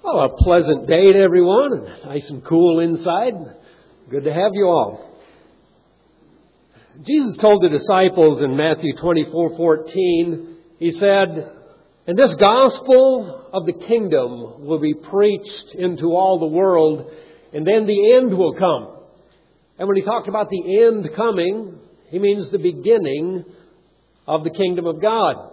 Well, a pleasant day to everyone. Nice and cool inside. Good to have you all. Jesus told the disciples in Matthew 24:14, He said, "And this gospel of the kingdom will be preached into all the world, and then the end will come." And when He talked about the end coming, He means the beginning of the kingdom of God.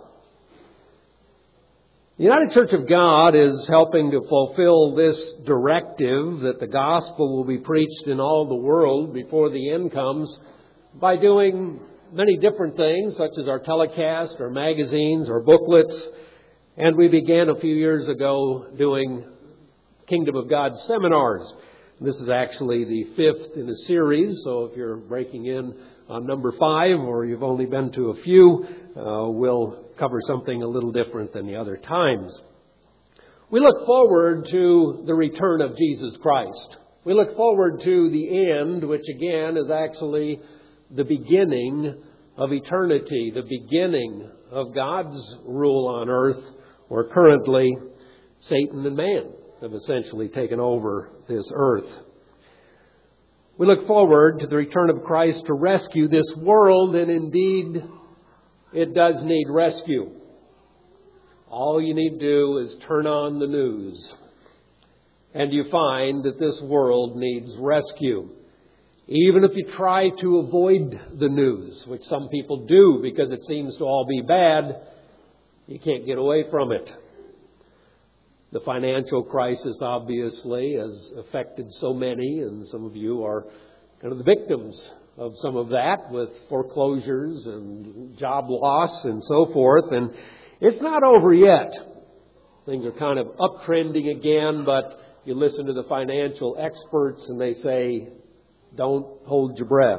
The United Church of God is helping to fulfill this directive that the gospel will be preached in all the world before the end comes by doing many different things, such as our telecast, our magazines, our booklets. And we began a few years ago doing Kingdom of God seminars. This is actually the fifth in a series, so if you're breaking in on number 5 or you've only been to a few, we'll cover something a little different than the other times. We look forward to the return of Jesus Christ. We look forward to the end, which again is actually the beginning of eternity, the beginning of God's rule on earth, where currently Satan and man have essentially taken over this earth. We look forward to the return of Christ to rescue this world, and indeed, it does need rescue. All you need to do is turn on the news, and you find that this world needs rescue. Even if you try to avoid the news, which some people do because it seems to all be bad, you can't get away from it. The financial crisis obviously has affected so many, and some of you are kind of the victims of some of that with foreclosures and job loss and so forth. And it's not over yet. Things are kind of uptrending again, but you listen to the financial experts and they say, don't hold your breath.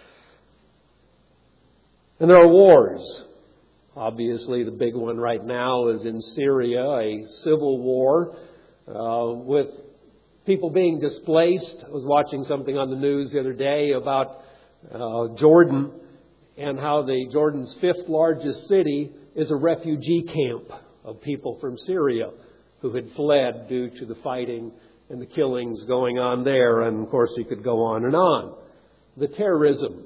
And there are wars. Obviously, the big one right now is in Syria, a civil war with people being displaced. I was watching something on the news the other day about Jordan and how Jordan's 5th largest city is a refugee camp of people from Syria who had fled due to the fighting and the killings going on there. And of course, you could go on and on. The terrorism,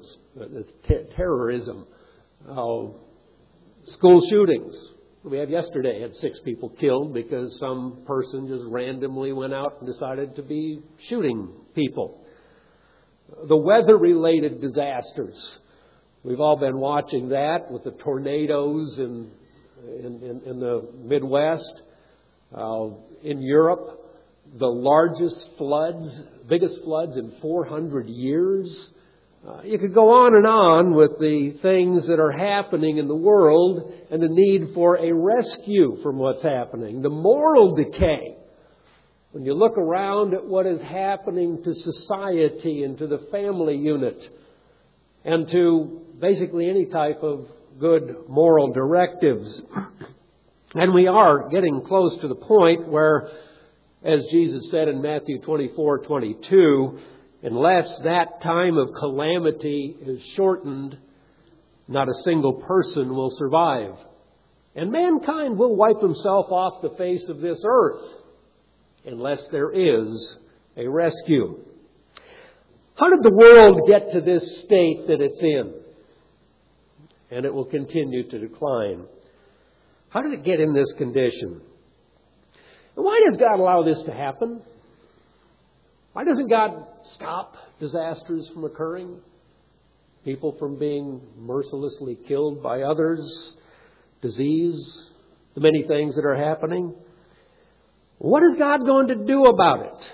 school shootings. We had yesterday had 6 people killed because some person just randomly went out and decided to be shooting people. The weather-related disasters. We've all been watching that with the tornadoes in the Midwest. In Europe, the largest floods, biggest floods in 400 years. You could go on and on with the things that are happening in the world and the need for a rescue from what's happening. The moral decay. When you look around at what is happening to society and to the family unit and to basically any type of good moral directives. And we are getting close to the point where, as Jesus said in Matthew 24:22, unless that time of calamity is shortened, not a single person will survive. And mankind will wipe himself off the face of this earth unless there is a rescue. How did the world get to this state that it's in? And it will continue to decline. How did it get in this condition? And why does God allow this to happen? Why doesn't God stop disasters from occurring? People from being mercilessly killed by others? Disease? The many things that are happening? What is God going to do about it?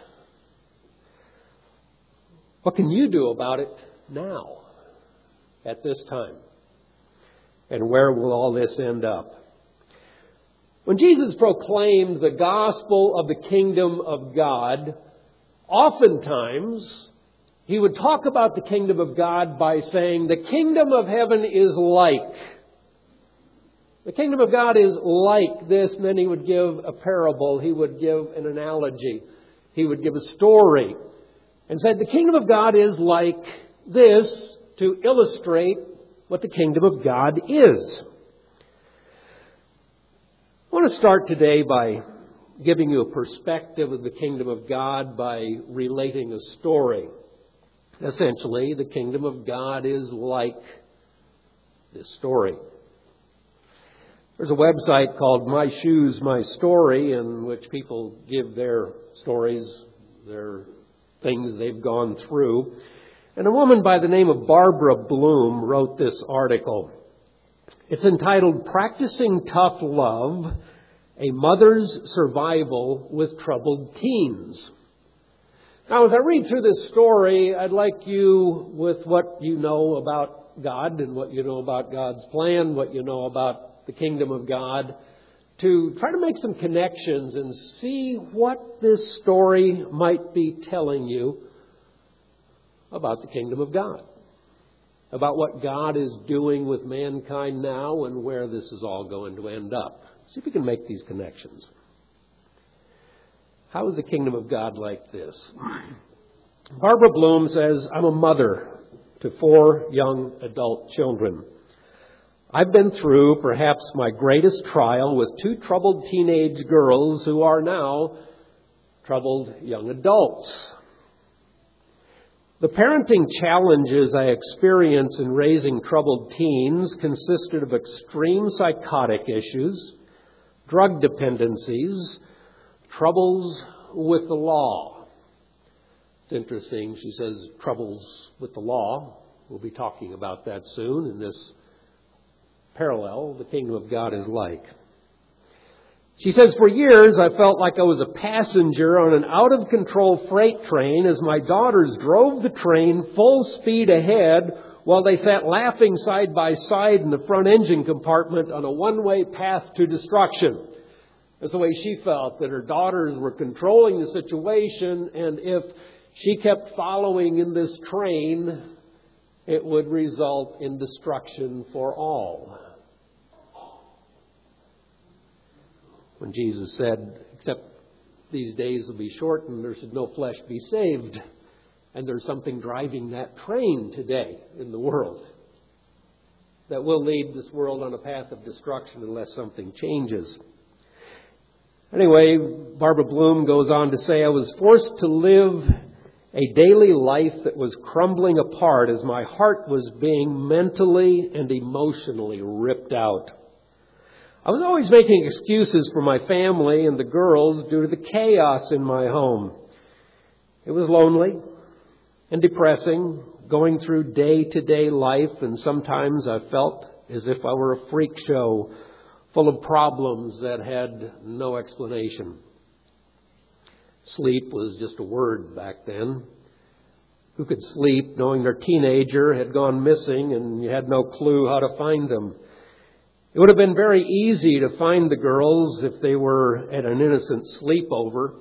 What can you do about it now, at this time? And where will all this end up? When Jesus proclaimed the gospel of the kingdom of God, oftentimes He would talk about the kingdom of God by saying, the kingdom of heaven is like. The kingdom of God is like this. And then He would give a parable. He would give an analogy. He would give a story. And said, the kingdom of God is like this, to illustrate what the kingdom of God is. I want to start today by giving you a perspective of the kingdom of God by relating a story. Essentially, the kingdom of God is like this story. There's a website called My Shoes, My Story, in which people give their stories, their things they've gone through. And a woman by the name of Barbara Bloom wrote this article. It's entitled, Practicing Tough Love, A Mother's Survival with Troubled Teens. Now, as I read through this story, I'd like you, with what you know about God and what you know about God's plan, what you know about the kingdom of God, to try to make some connections and see what this story might be telling you about the kingdom of God, about what God is doing with mankind now and where this is all going to end up. See if we can make these connections. How is the kingdom of God like this? Barbara Bloom says, I'm a mother to 4 young adult children. I've been through perhaps my greatest trial with 2 troubled teenage girls who are now troubled young adults. The parenting challenges I experience in raising troubled teens consisted of extreme psychotic issues, drug dependencies, troubles with the law. It's interesting, she says, troubles with the law. We'll be talking about that soon in this parallel the kingdom of God is like. She says, for years I felt like I was a passenger on an out-of-control freight train as my daughters drove the train full speed ahead while they sat laughing side by side in the front engine compartment on a one-way path to destruction. That's the way she felt, that her daughters were controlling the situation, and if she kept following in this train, it would result in destruction for all. When Jesus said, except these days will be shortened, there should no flesh be saved. And there's something driving that train today in the world that will lead this world on a path of destruction unless something changes. Anyway, Barbara Bloom goes on to say, I was forced to live a daily life that was crumbling apart as my heart was being mentally and emotionally ripped out. I was always making excuses for my family and the girls due to the chaos in my home. It was lonely and depressing, going through day-to-day life, and sometimes I felt as if I were a freak show full of problems that had no explanation. Sleep was just a word back then. Who could sleep knowing their teenager had gone missing and you had no clue how to find them? It would have been very easy to find the girls if they were at an innocent sleepover.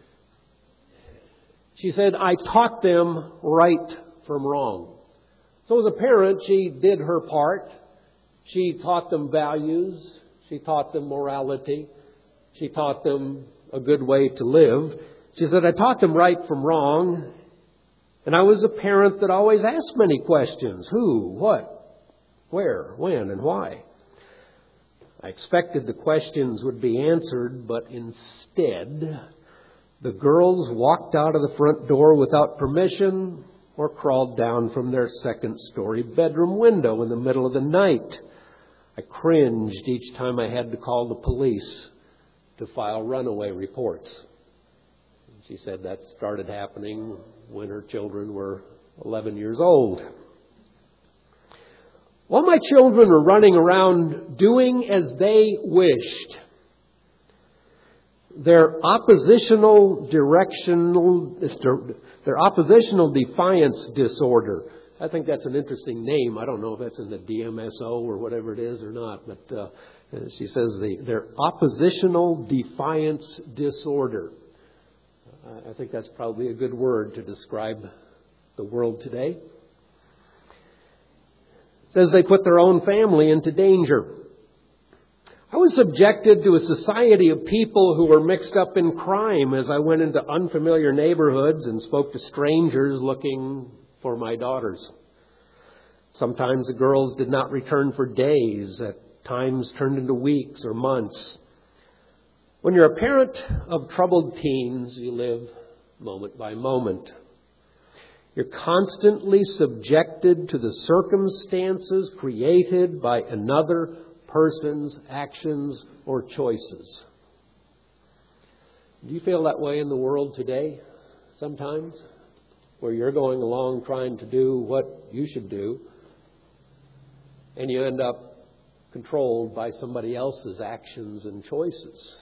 She said, I taught them right from wrong. So as a parent, she did her part. She taught them values. She taught them morality. She taught them a good way to live. She said, I taught them right from wrong. And I was a parent that always asked many questions. Who, what, where, when, and why? I expected the questions would be answered, but instead, the girls walked out of the front door without permission or crawled down from their second-story bedroom window in the middle of the night. I cringed each time I had to call the police to file runaway reports. She said that started happening when her children were 11 years old. While my children were running around doing as they wished, their oppositional defiance disorder. I think that's an interesting name. I don't know if that's in the DMSO or whatever it is or not, but she says their oppositional defiance disorder. I think that's probably a good word to describe the world today. It says they put their own family into danger. I was subjected to a society of people who were mixed up in crime as I went into unfamiliar neighborhoods and spoke to strangers looking for my daughters. Sometimes the girls did not return for days, at times turned into weeks or months. When you're a parent of troubled teens, you live moment by moment. You're constantly subjected to the circumstances created by another person's actions or choices. Do you feel that way in the world today sometimes? Where you're going along trying to do what you should do, and you end up controlled by somebody else's actions and choices.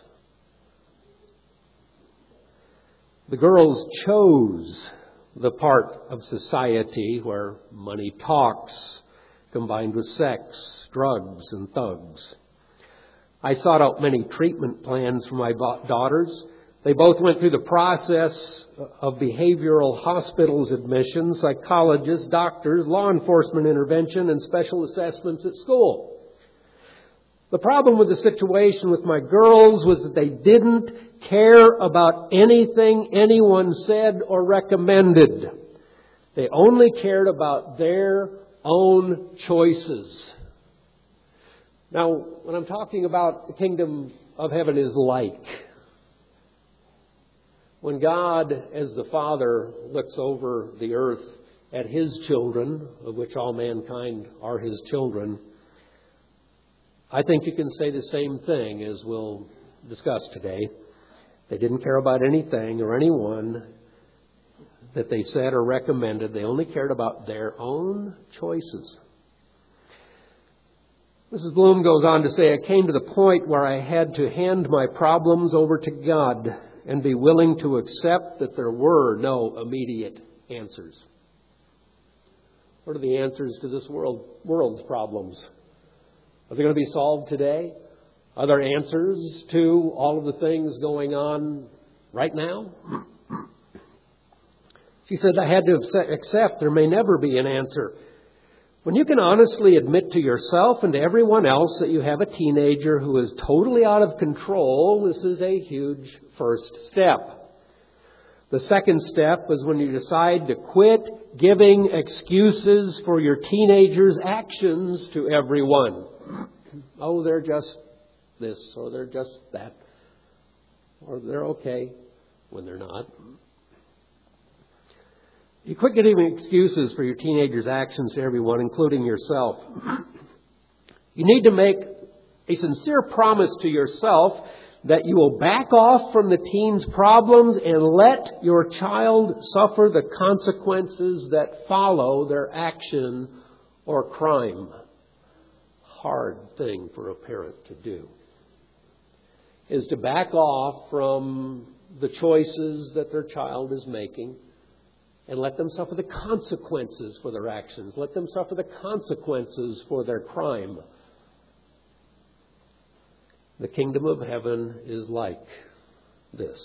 The girls chose the part of society where money talks, combined with sex, drugs, and thugs. I sought out many treatment plans for my daughters. They both went through the process of behavioral hospitals admission, psychologists, doctors, law enforcement intervention, and special assessments at school. The problem with the situation with my girls was that they didn't care about anything anyone said or recommended. They only cared about their own choices. Now, when I'm talking about the kingdom of heaven is like, when God, as the Father, looks over the earth at His children, of which all mankind are His children, I think you can say the same thing as we'll discuss today. They didn't care about anything or anyone that they said or recommended. They only cared about their own choices. Mrs. Bloom goes on to say, I came to the point where I had to hand my problems over to God and be willing to accept that there were no immediate answers. What are the answers to this world's problems? Are they going to be solved today? Are there answers to all of the things going on right now? She said, I had to accept there may never be an answer. When you can honestly admit to yourself and to everyone else that you have a teenager who is totally out of control, this is a huge first step. The second step is when you decide to quit giving excuses for your teenager's actions to everyone. Oh, they're just this, or they're just that, or they're okay when they're not. You quit giving excuses for your teenager's actions to everyone, including yourself. You need to make a sincere promise to yourself that you will back off from the teen's problems and let your child suffer the consequences that follow their action or crime. Hard thing for a parent to do is to back off from the choices that their child is making and let them suffer the consequences for their actions. Let them suffer the consequences for their crime. The kingdom of heaven is like this.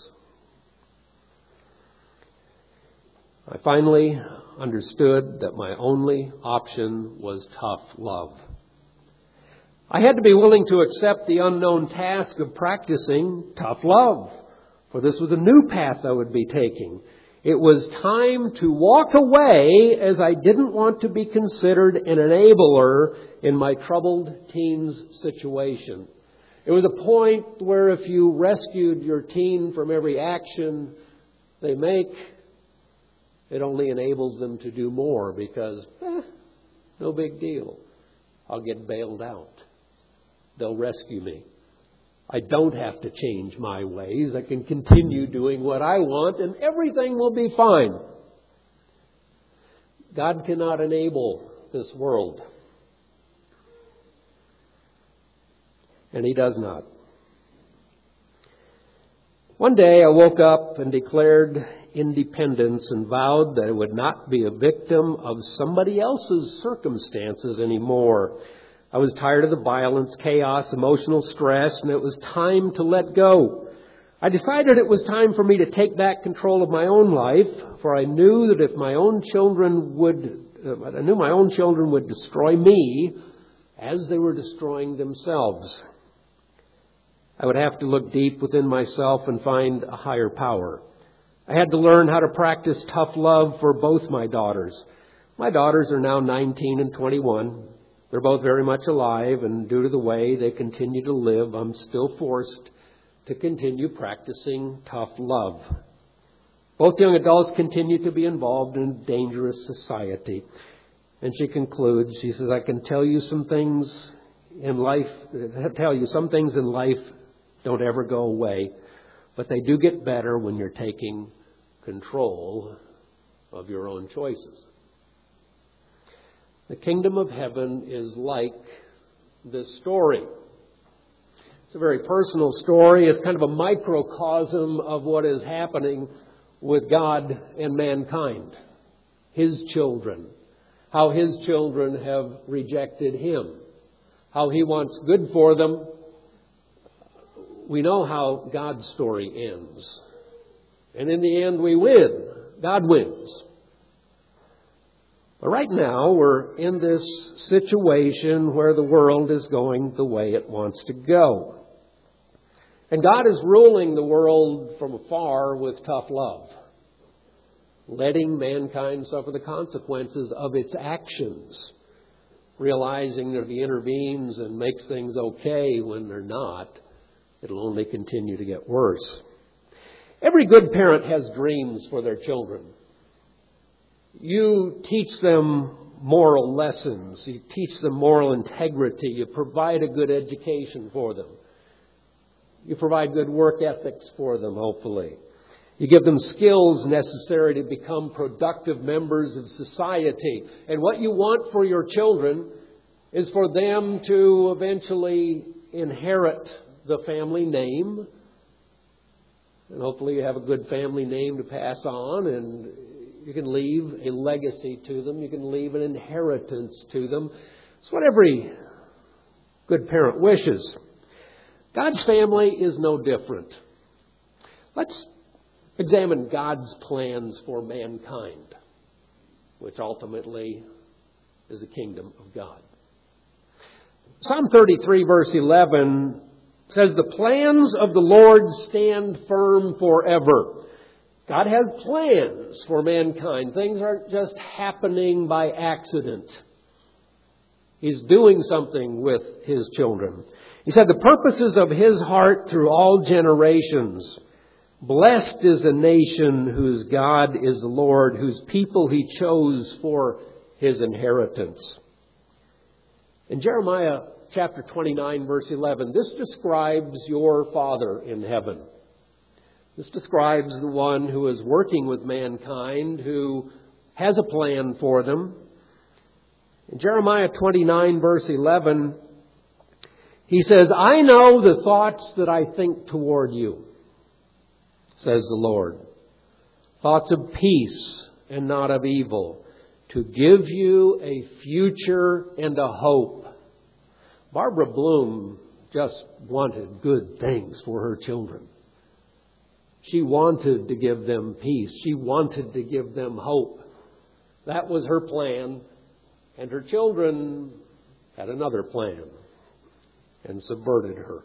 I finally understood that my only option was tough love. I had to be willing to accept the unknown task of practicing tough love, for this was a new path I would be taking. It was time to walk away as I didn't want to be considered an enabler in my troubled teens situation. It was a point where if you rescued your teen from every action they make, it only enables them to do more because, no big deal. I'll get bailed out. They'll rescue me. I don't have to change my ways. I can continue doing what I want and everything will be fine. God cannot enable this world. And He does not. One day I woke up and declared independence and vowed that I would not be a victim of somebody else's circumstances anymore. I was tired of the violence, chaos, emotional stress, and it was time to let go. I decided it was time for me to take back control of my own life, for I knew that if my own children would destroy me as they were destroying themselves. I would have to look deep within myself and find a higher power. I had to learn how to practice tough love for both my daughters. My daughters are now 19 and 21. They're both very much alive, and due to the way they continue to live, I'm still forced to continue practicing tough love. Both young adults continue to be involved in dangerous society. And she concludes, she says, I can tell you some things in life don't ever go away, but they do get better when you're taking control of your own choices. The kingdom of heaven is like this story. It's a very personal story. It's kind of a microcosm of what is happening with God and mankind, His children, how His children have rejected Him, how He wants good for them. We know how God's story ends. And in the end we win. God wins. But right now we're in this situation where the world is going the way it wants to go. And God is ruling the world from afar with tough love, letting mankind suffer the consequences of its actions, realizing that if He intervenes and makes things okay when they're not, it'll only continue to get worse. Every good parent has dreams for their children. You teach them moral lessons. You teach them moral integrity. You provide a good education for them. You provide good work ethics for them, hopefully. You give them skills necessary to become productive members of society. And what you want for your children is for them to eventually inherit the family name. And hopefully you have a good family name to pass on, and you can leave a legacy to them. You can leave an inheritance to them. It's what every good parent wishes. God's family is no different. Let's examine God's plans for mankind, which ultimately is the kingdom of God. Psalm 33 verse 11 says, the plans of the Lord stand firm forever. God has plans for mankind. Things aren't just happening by accident. He's doing something with His children. He said, the purposes of His heart through all generations. Blessed is the nation whose God is the Lord, whose people He chose for His inheritance. In Jeremiah chapter 29, verse 11, this describes your Father in heaven. This describes the one who is working with mankind, who has a plan for them. In Jeremiah 29, verse 11, He says, I know the thoughts that I think toward you, says the Lord. Thoughts of peace and not of evil, to give you a future and a hope. Barbara Bloom just wanted good things for her children. She wanted to give them peace. She wanted to give them hope. That was her plan. And her children had another plan and subverted her.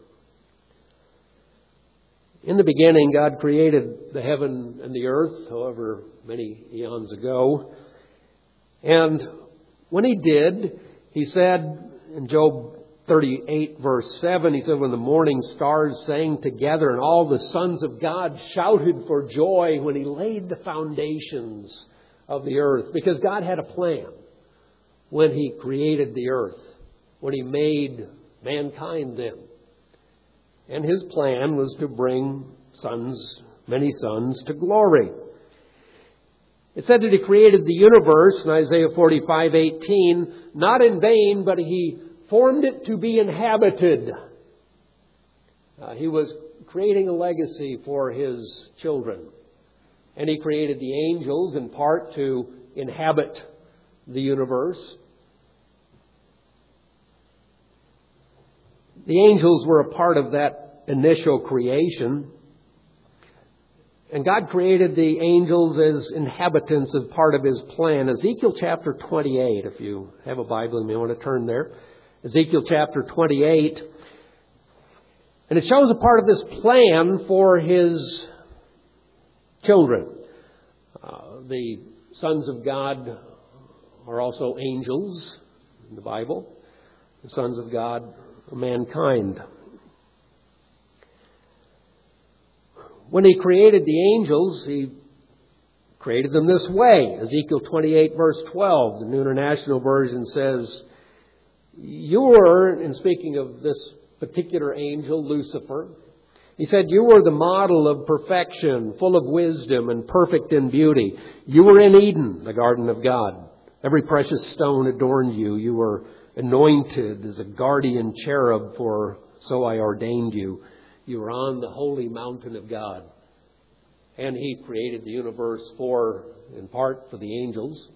In the beginning, God created the heaven and the earth, however many eons ago. And when He did, He said in Job 38 verse 7, He said, when the morning stars sang together and all the sons of God shouted for joy when He laid the foundations of the earth. Because God had a plan when He created the earth, when He made mankind then. And His plan was to bring many sons to glory. It said that He created the universe in Isaiah 45:18, not in vain, but He formed it to be inhabited. He was creating a legacy for His children. And He created the angels in part to inhabit the universe. The angels were a part of that initial creation. And God created the angels as inhabitants of part of His plan. Ezekiel chapter 28, if you have a Bible, you may want to turn there. Ezekiel chapter 28. And it shows a part of this plan for His children. The sons of God are also angels in the Bible. The sons of God are mankind. when He created the angels, He created them this way. Ezekiel 28 verse 12, the New International Version says, you were, in speaking of this particular angel, Lucifer, he said, you were the model of perfection, full of wisdom and perfect in beauty. You were in Eden, the garden of God. Every precious stone adorned you. You were anointed as a guardian cherub, for so I ordained you. You were on the holy mountain of God. And He created the universe in part for the angels.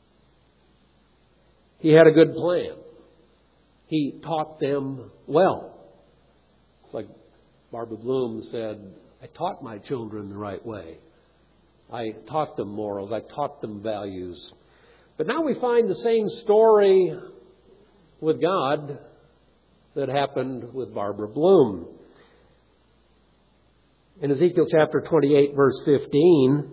He had a good plan. He taught them well. It's like Barbara Bloom said, I taught my children the right way. I taught them morals. I taught them values. But now we find the same story with God that happened with Barbara Bloom. In Ezekiel chapter 28, verse 15,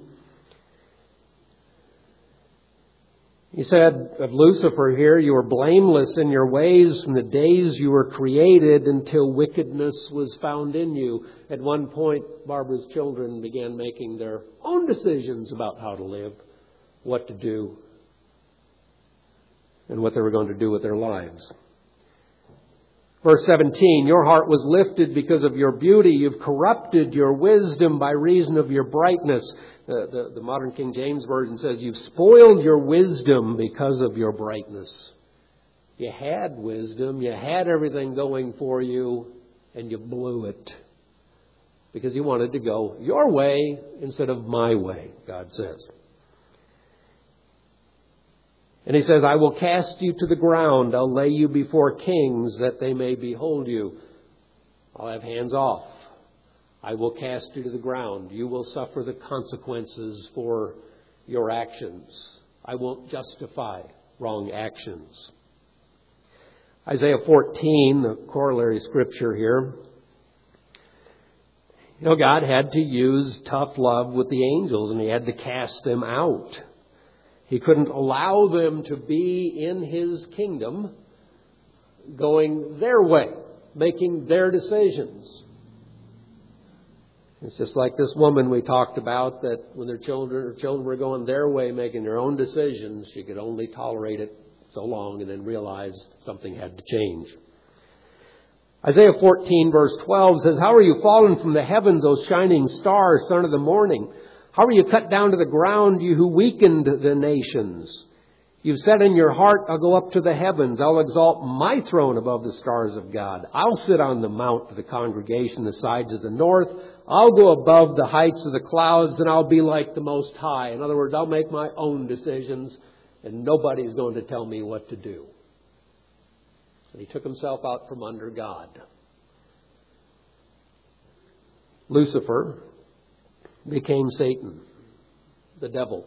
He said of Lucifer here, you were blameless in your ways from the days you were created until wickedness was found in you. At one point, Barbara's children began making their own decisions about how to live, what to do, and what they were going to do with their lives. Verse 17, your heart was lifted because of your beauty. You've corrupted your wisdom by reason of your brightness. The modern King James Version says, you've spoiled your wisdom because of your brightness. You had wisdom, you had everything going for you, and you blew it. Because you wanted to go your way instead of my way, God says. And He says, I will cast you to the ground. I'll lay you before kings that they may behold you. I'll have hands off. I will cast you to the ground. You will suffer the consequences for your actions. I won't justify wrong actions. Isaiah 14, the corollary scripture here. You know, God had to use tough love with the angels, and He had to cast them out. He couldn't allow them to be in His kingdom going their way, making their decisions. It's just like this woman we talked about, that when her children were going their way, making their own decisions, she could only tolerate it so long and then realize something had to change. Isaiah 14 verse 12 says, how are you fallen from the heavens, O shining star, son of the morning? How are you cut down to the ground, you who weakened the nations? You've said in your heart, I'll go up to the heavens. I'll exalt my throne above the stars of God. I'll sit on the mount of the congregation, the sides of the north. I'll go above the heights of the clouds, and I'll be like the Most High. In other words, I'll make my own decisions, and nobody's going to tell me what to do. And He took Himself out from under God. Lucifer became Satan, the devil,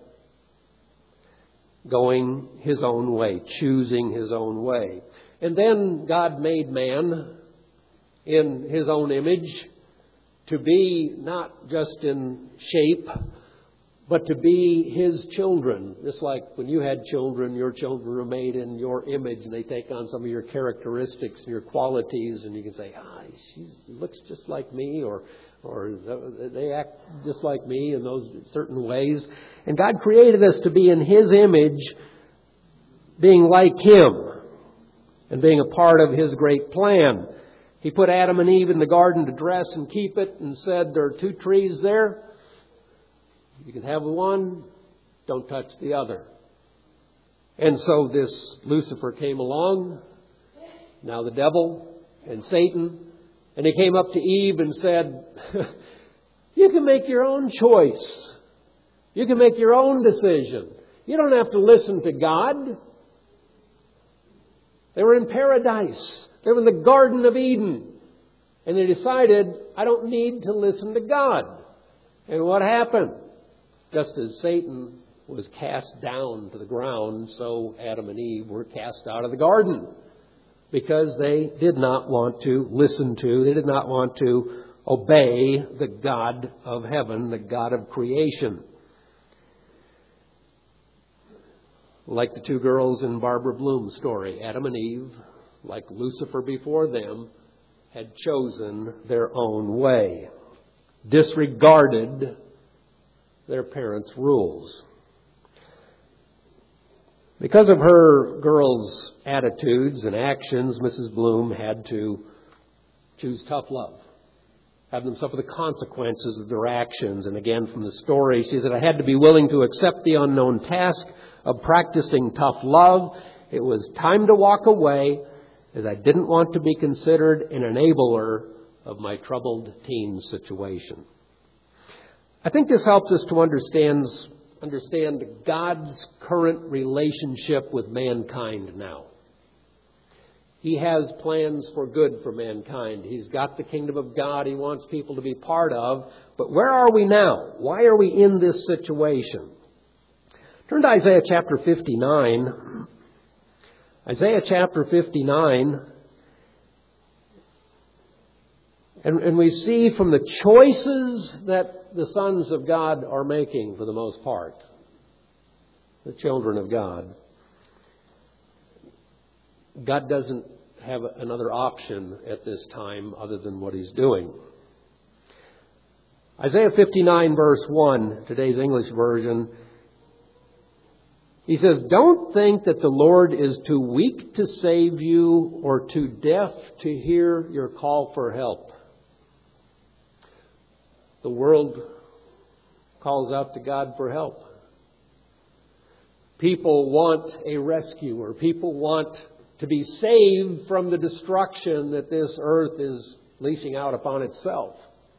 going his own way, choosing his own way. And then God made man in His own image to be not just in shape, but to be His children. Just like when you had children, your children were made in your image, and they take on some of your characteristics and your qualities, and you can say, she looks just like me, or they act just like me in those certain ways. And God created us to be in His image, being like Him, and being a part of His great plan. He put Adam and Eve in the garden to dress and keep it, and said, there are two trees there. You can have one, don't touch the other. And so this Lucifer came along, now the devil and Satan, and he came up to Eve and said, you can make your own choice. You can make your own decision. You don't have to listen to God. They were in paradise. They were in the Garden of Eden. And they decided, I don't need to listen to God. And what happened? Just as Satan was cast down to the ground, so Adam and Eve were cast out of the garden. Because they did not want to listen to, they did not want to obey the God of heaven, the God of creation. Like the two girls in Barbara Bloom's story, Adam and Eve, like Lucifer before them, had chosen their own way. disregarded their parents' rules. Because of her girls' attitudes and actions, Mrs. Bloom had to choose tough love, have them suffer the consequences of their actions. And again, from the story, she said, I had to be willing to accept the unknown task of practicing tough love. It was time to walk away, as I didn't want to be considered an enabler of my troubled teen situation. I think this helps us to understand God's current relationship with mankind now. He has plans for good for mankind. He's got the kingdom of God He wants people to be part of. But where are we now? Why are we in this situation? Turn to Isaiah chapter 59. Isaiah chapter 59. And we see from the choices that the sons of God are making for the most part, the children of God. God doesn't have another option at this time other than what He's doing. Isaiah 59 verse 1, today's English version, He says, don't think that the Lord is too weak to save you or too deaf to hear your call for help. The world calls out to God for help. People want a rescuer. People want to be saved from the destruction that this earth is leashing out upon itself.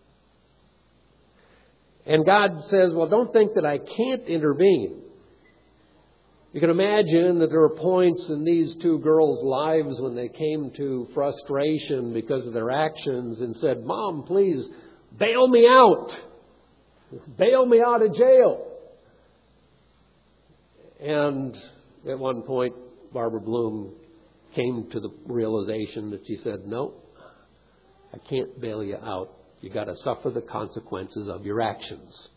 And God says, well, don't think that I can't intervene. You can imagine that there were points in these two girls' lives when they came to frustration because of their actions and said, Mom, please bail me out. Bail me out of jail. And at one point, Barbara Bloom came to the realization that she said, no, I can't bail you out. You got to suffer the consequences of your actions.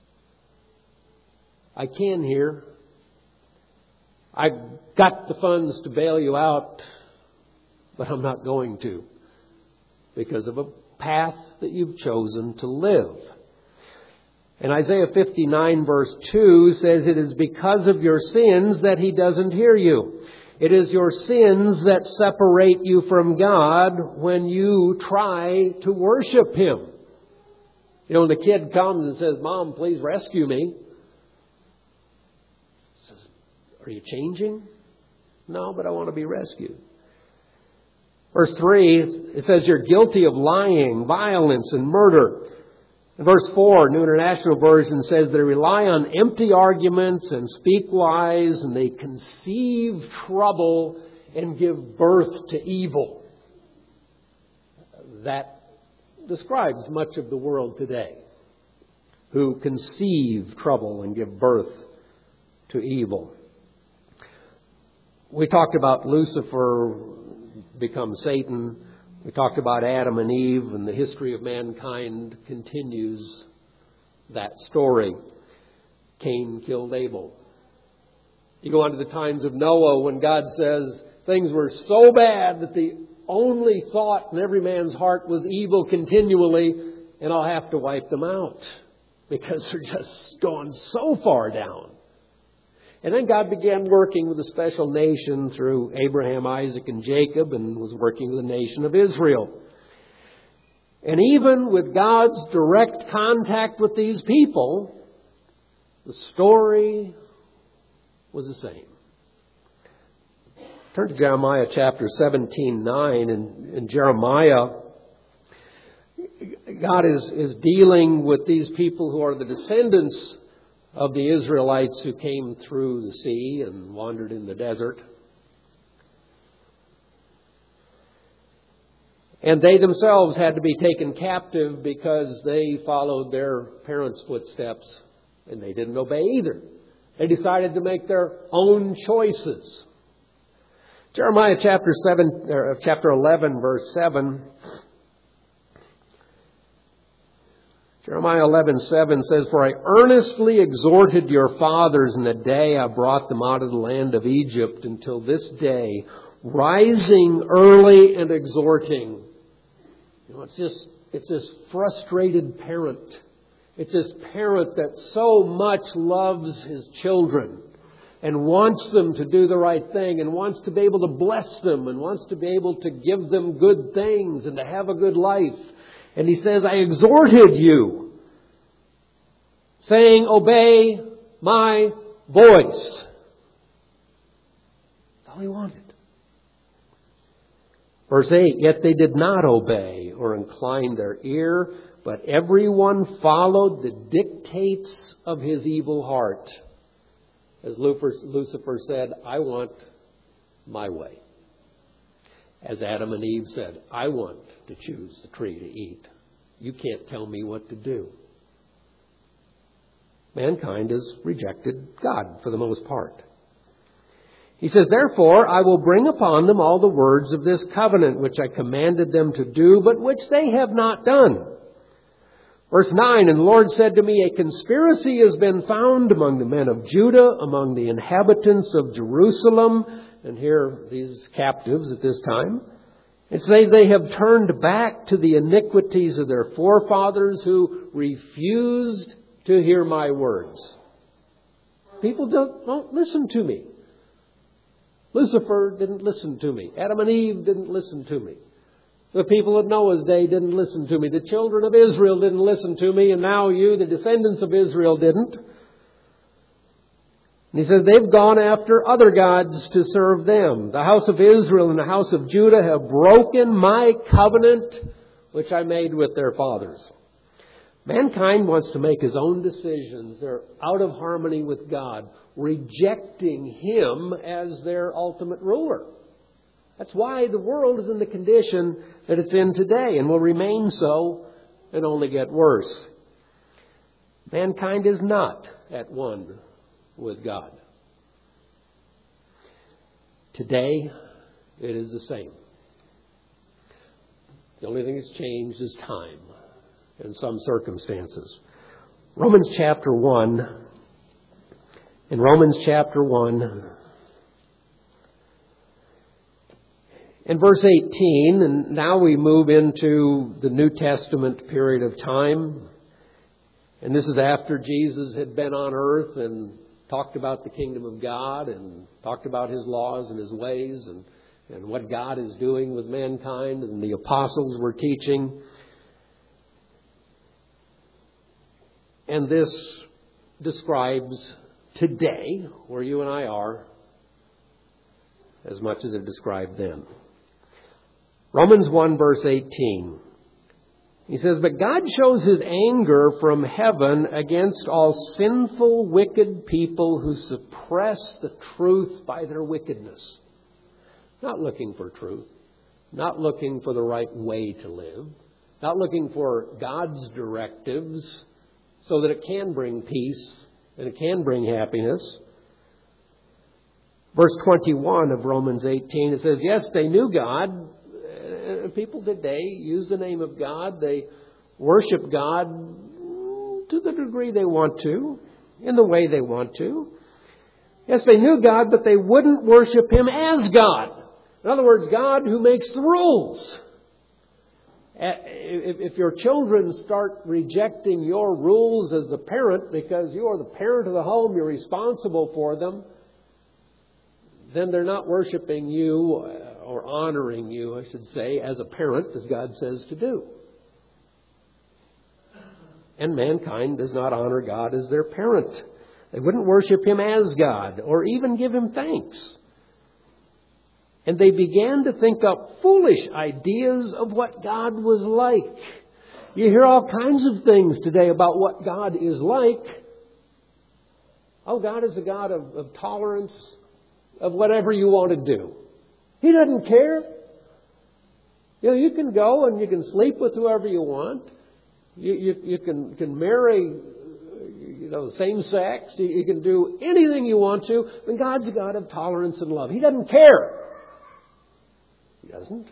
I can here. I've got the funds to bail you out, but I'm not going to because of a path that you've chosen to live. And Isaiah 59 verse 2 says, it is because of your sins that He doesn't hear you. It is your sins that separate you from God when you try to worship Him. You know, when the kid comes and says, Mom, please rescue me. Says, are you changing? No, but I want to be rescued. Verse 3, it says you're guilty of lying, violence, and murder. In verse 4, New International Version says they rely on empty arguments and speak lies, and they conceive trouble and give birth to evil. That describes much of the world today, who conceive trouble and give birth to evil. We talked about Lucifer become Satan. We talked about Adam and Eve, and the history of mankind continues that story. Cain killed Abel. You go on to the times of Noah when God says things were so bad that the only thought in every man's heart was evil continually, and I'll have to wipe them out because they're just going so far down. And then God began working with a special nation through Abraham, Isaac, and Jacob, and was working with the nation of Israel. And even with God's direct contact with these people, the story was the same. Turn to Jeremiah chapter 17:9. In Jeremiah, God is dealing with these people who are the descendants of the Israelites who came through the sea and wandered in the desert. And they themselves had to be taken captive because they followed their parents' footsteps, and they didn't obey either. They decided to make their own choices. Jeremiah chapter 11, verse 7. Jeremiah 11:7 says, for I earnestly exhorted your fathers in the day I brought them out of the land of Egypt until this day, rising early and exhorting. You know, it's this frustrated parent It's this parent that so much loves his children and wants them to do the right thing and wants to be able to bless them and wants to be able to give them good things and to have a good life. And he says, I exhorted you, saying, obey my voice. That's all he wanted. Verse 8, yet they did not obey or incline their ear, but everyone followed the dictates of his evil heart. As Lucifer said, I want my way. As Adam and Eve said, I want to choose the tree to eat. You can't tell me what to do. Mankind has rejected God for the most part. He says, therefore, I will bring upon them all the words of this covenant, which I commanded them to do, but which they have not done. Verse 9, and the Lord said to me, a conspiracy has been found among the men of Judah, among the inhabitants of Jerusalem, and here these captives at this time. It says they have turned back to the iniquities of their forefathers who refused to hear my words. People don't listen to me. Lucifer didn't listen to me. Adam and Eve didn't listen to me. The people of Noah's day didn't listen to me. The children of Israel didn't listen to me. And now you, the descendants of Israel, didn't. And he says they've gone after other gods to serve them. The house of Israel and the house of Judah have broken my covenant, which I made with their fathers. Mankind wants to make his own decisions. They're out of harmony with God, rejecting Him as their ultimate ruler. That's why the world is in the condition that it's in today and will remain so and only get worse. Mankind is not at one with God. Today, it is the same. The only thing that's changed is time in some circumstances. Romans chapter 1. In Romans chapter 1, in verse 18, and now we move into the New Testament period of time. And this is after Jesus had been on earth and talked about the kingdom of God and talked about His laws and His ways and what God is doing with mankind, and the apostles were teaching. And this describes today, where you and I are, as much as it described then. Romans 1 verse 18. He says, but God shows His anger from heaven against all sinful, wicked people who suppress the truth by their wickedness. Not looking for truth. Not looking for the right way to live. Not looking for God's directives so that it can bring peace and it can bring happiness. Verse 21 of Romans 18, it says, yes, they knew God. People today use the name of God. They worship God to the degree they want to, in the way they want to. Yes, they knew God, but they wouldn't worship Him as God. In other words, God who makes the rules. If your children start rejecting your rules as the parent, because you are the parent of the home, you're responsible for them, then they're not worshiping you or honoring you, I should say, as a parent, as God says to do. And mankind does not honor God as their parent. They wouldn't worship Him as God or even give Him thanks. And they began to think up foolish ideas of what God was like. You hear all kinds of things today about what God is like. Oh, God is a God of tolerance, of whatever you want to do. He doesn't care. You know, you can go and you can sleep with whoever you want. You can marry, the same sex. You can do anything you want to. And God's a God of tolerance and love. He doesn't care. He doesn't.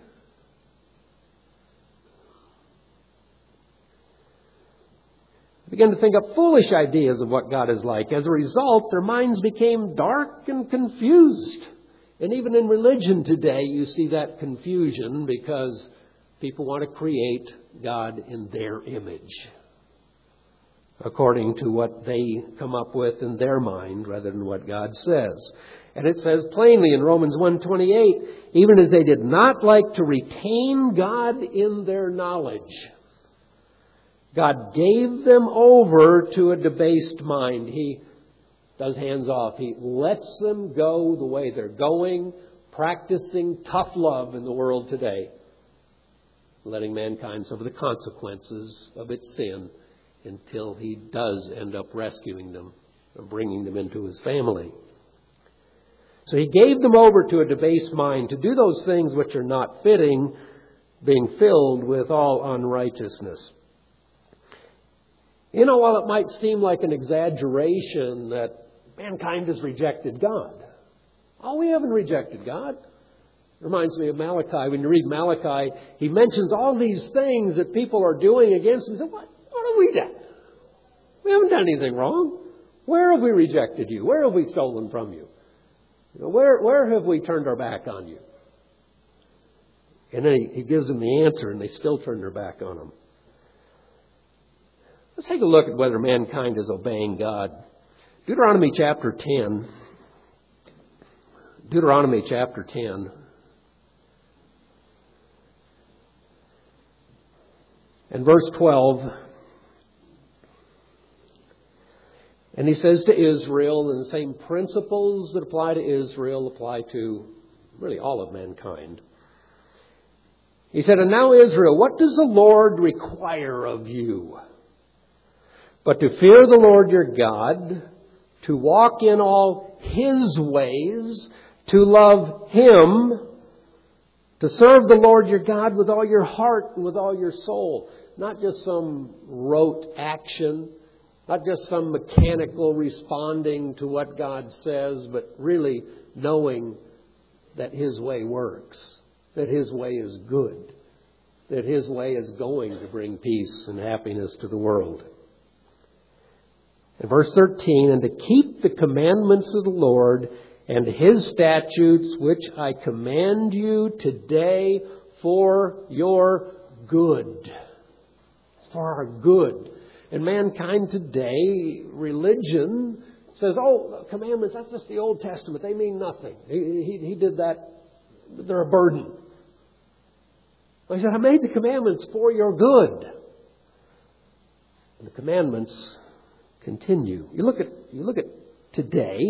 They began to think up foolish ideas of what God is like. As a result, their minds became dark and confused. And even in religion today, you see that confusion because people want to create God in their image. according to what they come up with in their mind rather than what God says. And it says plainly in Romans 1:28, even as they did not like to retain God in their knowledge, God gave them over to a debased mind. He does hands off. He lets them go the way they're going, practicing tough love in the world today, letting mankind suffer the consequences of its sin until He does end up rescuing them or bringing them into His family. So He gave them over to a debased mind to do those things which are not fitting, being filled with all unrighteousness. You know, while it might seem like an exaggeration that mankind has rejected God, we haven't rejected God. It reminds me of Malachi. When you read Malachi, he mentions all these things that people are doing against him. He said, what have we done? We haven't done anything wrong. Where have we rejected you? Where have we stolen from you? Where have we turned our back on you? And then he gives them the answer, and they still turn their back on him. Let's take a look at whether mankind is obeying God. Deuteronomy chapter 10. Deuteronomy chapter 10. And verse 12. And he says to Israel, and the same principles that apply to Israel apply to really all of mankind. He said, and now Israel, what does the Lord require of you? But to fear the Lord your God, to walk in all His ways, to love Him, to serve the Lord your God with all your heart and with all your soul. Not just some rote action, not just some mechanical responding to what God says, but really knowing that His way works, that His way is good, that His way is going to bring peace and happiness to the world. In verse 13, and to keep the commandments of the Lord and His statutes, which I command you today for your good. It's for our good. And mankind today, religion says, commandments, that's just the Old Testament. They mean nothing. He did that. They're a burden. Well, he said, I made the commandments for your good. And the commandments continue. You look at today,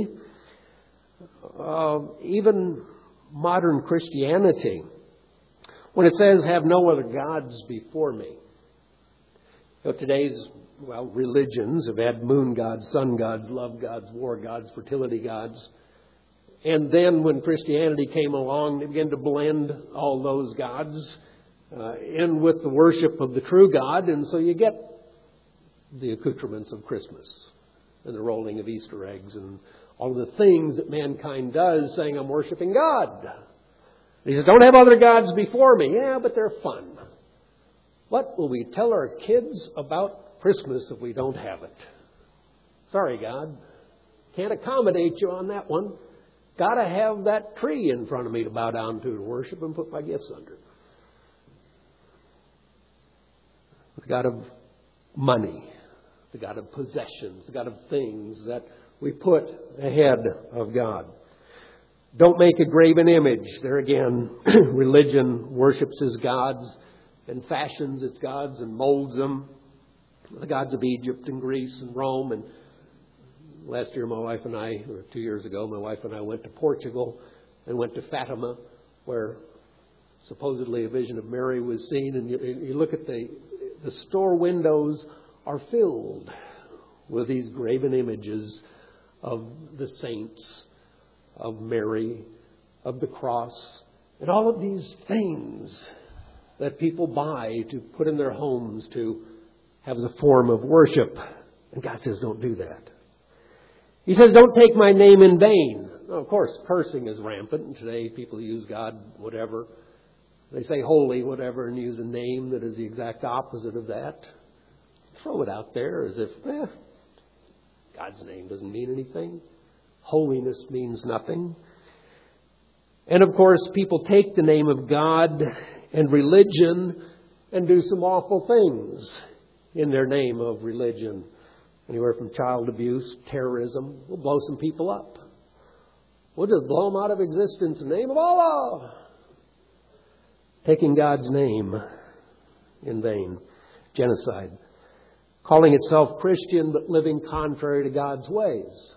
even modern Christianity, when it says, have no other gods before me. Today's religions have had moon gods, sun gods, love gods, war gods, fertility gods. And then when Christianity came along, they began to blend all those gods in with the worship of the true God. And so you get the accoutrements of Christmas and the rolling of Easter eggs and all of the things that mankind does, saying, I'm worshiping God. And he says, don't have other gods before me. Yeah, but they're fun. What will we tell our kids about Christmas if we don't have it? Sorry, God. Can't accommodate you on that one. Got to have that tree in front of me to bow down to worship and put my gifts under. The God of money, the God of possessions, the God of things that we put ahead of God. Don't make a graven image. There again, religion worships His gods and fashions its gods and molds them. The gods of Egypt and Greece and Rome. And last year, my wife and I, or 2 years ago, my wife and I went to Portugal and went to Fatima, where supposedly a vision of Mary was seen. And you look at the store windows are filled with these graven images of the saints, of Mary, of the cross, and all of these things that people buy to put in their homes to have as a form of worship. And God says, don't do that. He says, don't take my name in vain. Now, of course, cursing is rampant. And today people use God, whatever. They say holy, whatever, and use a name that is the exact opposite of that. Throw it out there as if, God's name doesn't mean anything. Holiness means nothing. And of course, people take the name of God and religion and do some awful things in their name of religion. Anywhere from child abuse, terrorism. We'll blow some people up. We'll just blow them out of existence in the name of Allah. Taking God's name in vain. Genocide. Calling itself Christian but living contrary to God's ways.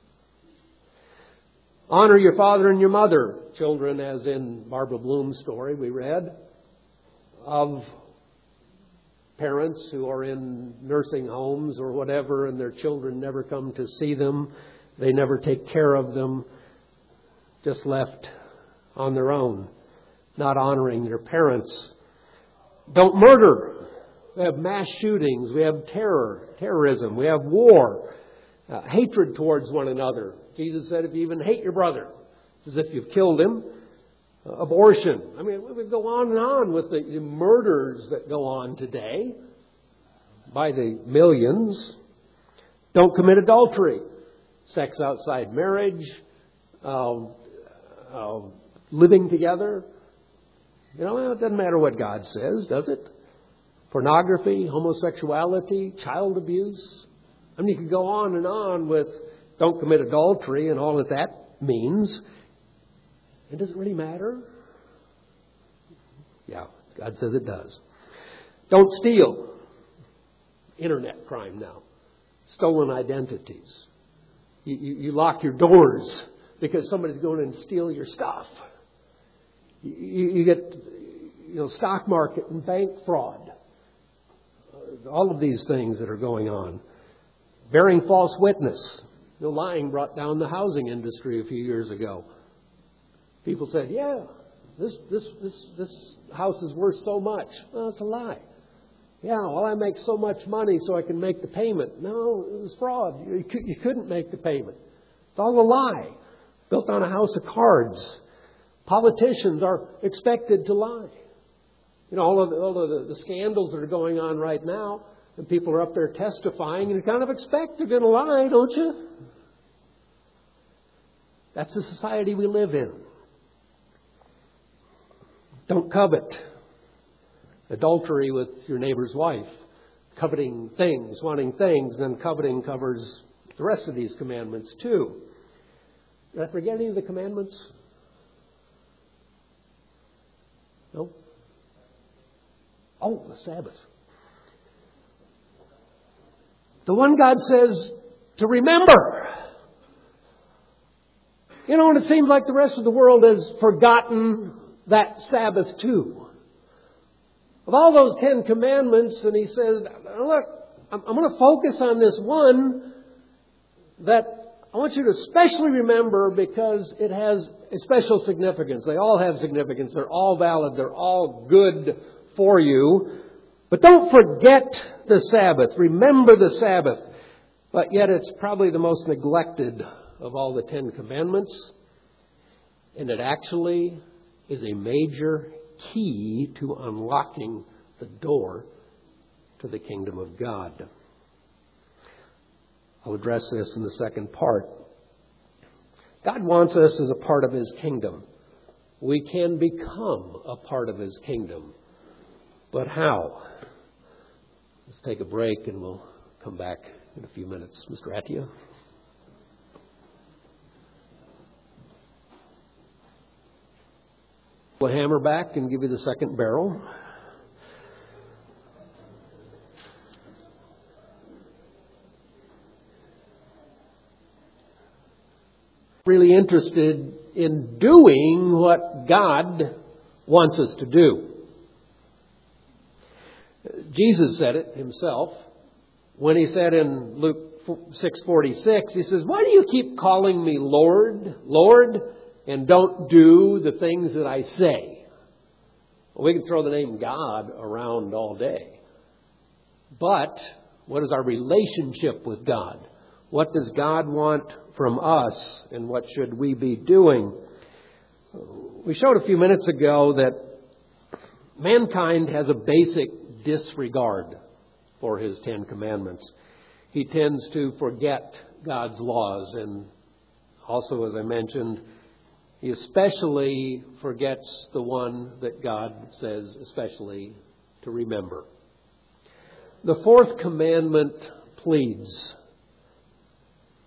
Honor your father and your mother. Children, as in Barbara Bloom's story we read, of parents who are in nursing homes or whatever, and their children never come to see them. They never take care of them. Just left on their own, not honoring their parents. Don't murder. We have mass shootings. We have terrorism. We have war, hatred towards one another. Jesus said, if you even hate your brother, it's as if you've killed him. Abortion. I mean, we go on and on with the murders that go on today by the millions. Don't commit adultery. Sex outside marriage. Living together. You know, it doesn't matter what God says, does it? Pornography, homosexuality, child abuse. I mean, you can go on and on with don't commit adultery and all that means. It doesn't really matter. Yeah, God says it does. Don't steal. Internet crime now. Stolen identities. You lock your doors because somebody's going in and steal your stuff. You get, stock market and bank fraud. All of these things that are going on. Bearing false witness. Lying brought down the housing industry a few years ago. People said, yeah, this house is worth so much. Well, it's a lie. Yeah, well, I make so much money so I can make the payment. No, it was fraud. You couldn't make the payment. It's all a lie. Built on a house of cards. Politicians are expected to lie. All of the scandals that are going on right now, and people are up there testifying, and you kind of expect they're going to lie, don't you? That's the society we live in. Don't covet. Adultery with your neighbor's wife. Coveting things, wanting things, and coveting covers the rest of these commandments too. Did I forget any of the commandments? No? Oh, the Sabbath. The one God says to remember. And it seems like the rest of the world has forgotten that Sabbath too. Of all those 10 commandments, and he says, look, I'm going to focus on this one that I want you to especially remember because it has a special significance. They all have significance. They're all valid. They're all good for you. But don't forget the Sabbath. Remember the Sabbath. But yet it's probably the most neglected of all the 10 commandments. And it actually is a major key to unlocking the door to the kingdom of God. I'll address this in the second part. God wants us as a part of His kingdom. We can become a part of His kingdom. But how? Let's take a break and we'll come back in a few minutes. Mr. Attia. We'll hammer back and give you the second barrel. Really interested in doing what God wants us to do. Jesus said it himself when he said in Luke 6:46, he says, "Why do you keep calling me Lord, Lord, and don't do the things that I say?" Well, we can throw the name God around all day. But what is our relationship with God? What does God want from us, and what should we be doing? We showed a few minutes ago that mankind has a basic disregard for His 10 commandments. He tends to forget God's laws, and also, as I mentioned, he especially forgets the one that God says especially to remember. The fourth commandment pleads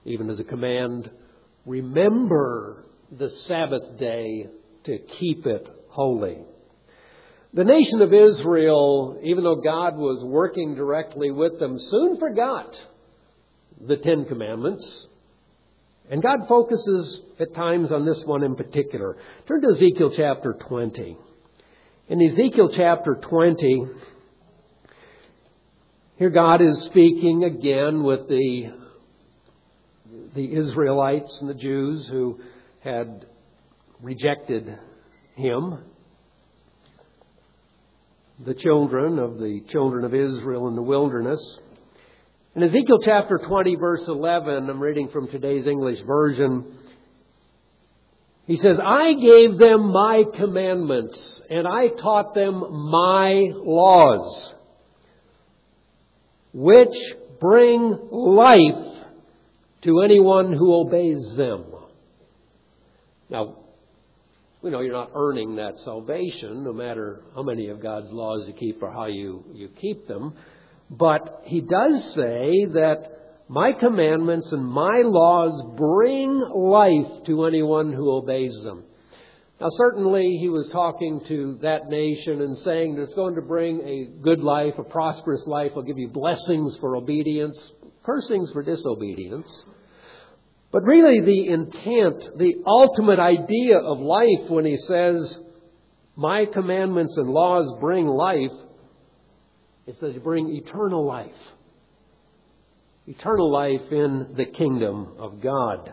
even as a command, remember the Sabbath day to keep it holy. The nation of Israel, even though God was working directly with them, soon forgot the Ten Commandments. And God focuses at times on this one in particular. Turn to Ezekiel chapter 20. In Ezekiel chapter 20, here God is speaking again with the Israelites and the Jews who had rejected Him. The children of Israel in the wilderness. In Ezekiel chapter 20, verse 11, I'm reading from today's English version. He says, I gave them my commandments, and I taught them my laws, which bring life to anyone who obeys them. Now, we know you're not earning that salvation, no matter how many of God's laws you keep or how you keep them. But He does say that my commandments and my laws bring life to anyone who obeys them. Now, certainly He was talking to that nation and saying that it's going to bring a good life, a prosperous life. I'll give you blessings for obedience, cursings for disobedience. But really the intent, the ultimate idea of life when He says, my commandments and laws bring life, is that they bring eternal life. Eternal life in the kingdom of God.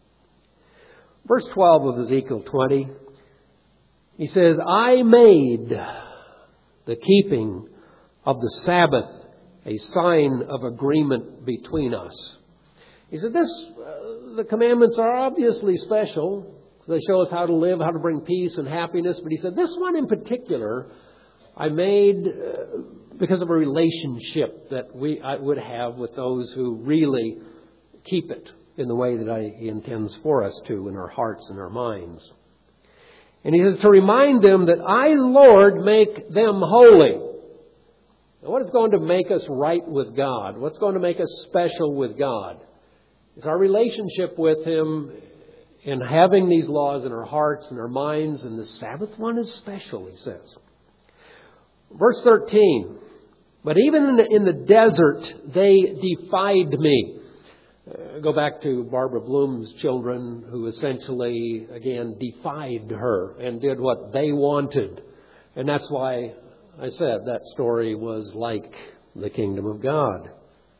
Verse 12 of Ezekiel 20, He says, I made the keeping of the Sabbath a sign of agreement between us. He said, the commandments are obviously special. They show us how to live, how to bring peace and happiness. But He said, this one in particular, I made because of a relationship that I would have with those who really keep it in the way that He intends for us to in our hearts and our minds. And He says to remind them that I, Lord, make them holy. Now, what is going to make us right with God? What's going to make us special with God? It's our relationship with Him in having these laws in our hearts and our minds. And the Sabbath one is special, He says. Verse 13, but even in the desert, they defied me. Go back to Barbara Bloom's children who essentially, again, defied her and did what they wanted. And that's why I said that story was like the kingdom of God.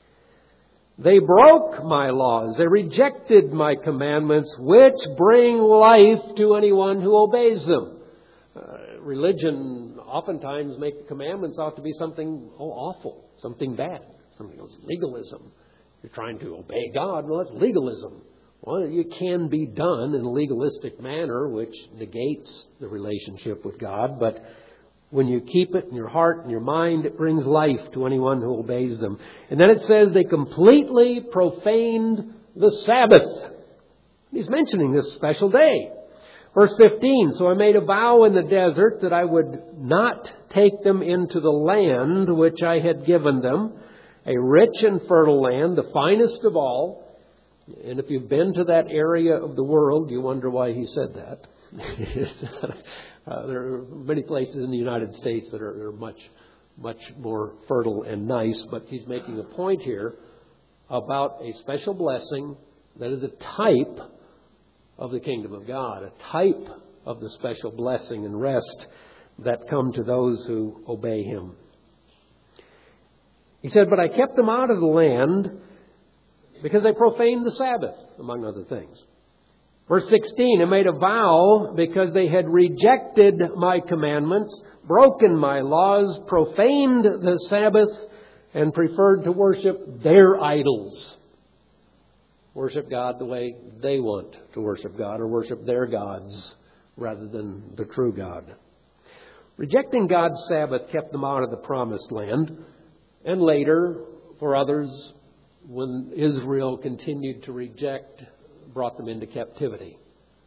They broke my laws. They rejected my commandments, which bring life to anyone who obeys them. Religion oftentimes make the commandments out to be something awful, something bad, something else. Legalism. You're trying to obey God. Well, that's legalism. Well, it can be done in a legalistic manner, which negates the relationship with God. But when you keep it in your heart and your mind, it brings life to anyone who obeys them. And then it says they completely profaned the Sabbath. He's mentioning this special day. Verse 15, so I made a vow in the desert that I would not take them into the land which I had given them, a rich and fertile land, the finest of all. And if you've been to that area of the world, you wonder why He said that. There are many places in the United States that are much, much more fertile and nice, but He's making a point here about a special blessing that is a type of the kingdom of God, a type of the special blessing and rest that come to those who obey Him. He said, but I kept them out of the land because they profaned the Sabbath, among other things. Verse 16, I made a vow because they had rejected my commandments, broken my laws, profaned the Sabbath, and preferred to worship their idols. Worship God the way they want to worship God, or worship their gods rather than the true God. Rejecting God's Sabbath kept them out of the promised land. And later, for others, when Israel continued to reject, brought them into captivity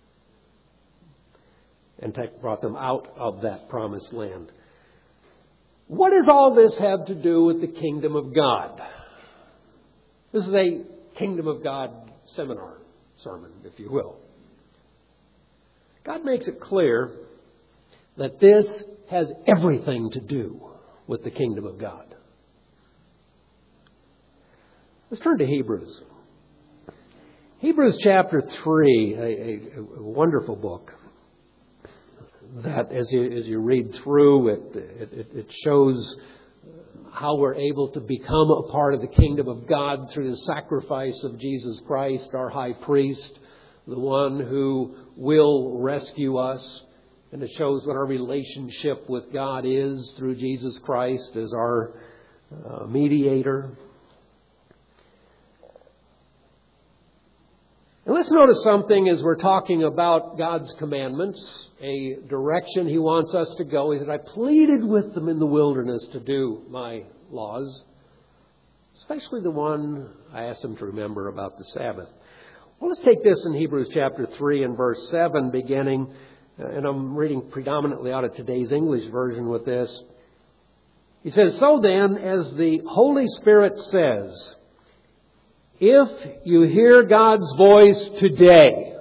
and brought them out of that promised land. What does all this have to do with the kingdom of God? This is a kingdom of God seminar sermon, if you will. God makes it clear that this has everything to do with the kingdom of God. Let's turn to Hebrews. Hebrews chapter 3, a wonderful book that as you read through it shows how we're able to become a part of the kingdom of God through the sacrifice of Jesus Christ, our high priest, the one who will rescue us. And it shows what our relationship with God is through Jesus Christ as our mediator. And let's notice something as we're talking about God's commandments, a direction He wants us to go. He said, I pleaded with them in the wilderness to do my laws, especially the one I asked them to remember about the Sabbath. Well, let's take this in Hebrews chapter 3 and verse 7 beginning, and I'm reading predominantly out of today's English version with this. He says, so then, as the Holy Spirit says, if you hear God's voice today,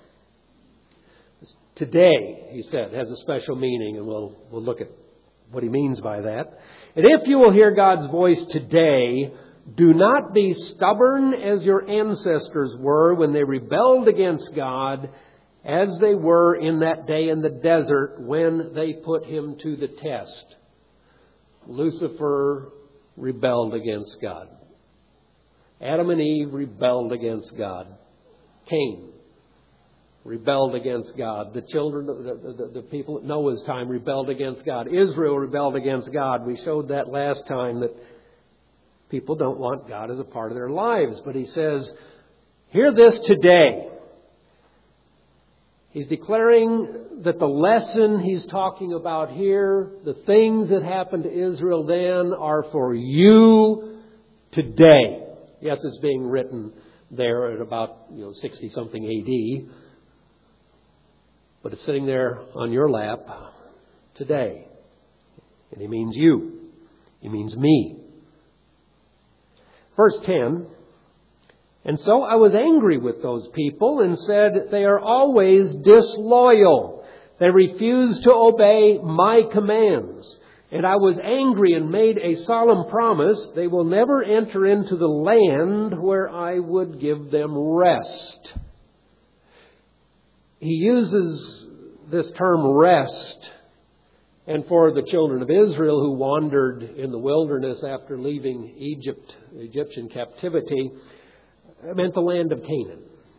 he said, has a special meaning, and we'll look at what he means by that. And if you will hear God's voice today, do not be stubborn as your ancestors were when they rebelled against God, as they were in that day in the desert when they put Him to the test. Lucifer rebelled against God. Adam and Eve rebelled against God. Cain rebelled against God. The children, the people at Noah's time rebelled against God. Israel rebelled against God. We showed that last time that people don't want God as a part of their lives. But he says, hear this today. He's declaring that the lesson he's talking about here, the things that happened to Israel then, are for you today. Yes, it's being written there at about 60-something A.D., but it's sitting there on your lap today. And he means you. He means me. Verse 10, and so I was angry with those people and said, they are always disloyal. They refuse to obey my commands. And I was angry and made a solemn promise. They will never enter into the land where I would give them rest. He uses this term rest. And for the children of Israel who wandered in the wilderness after leaving Egypt, Egyptian captivity, it meant the land of Canaan.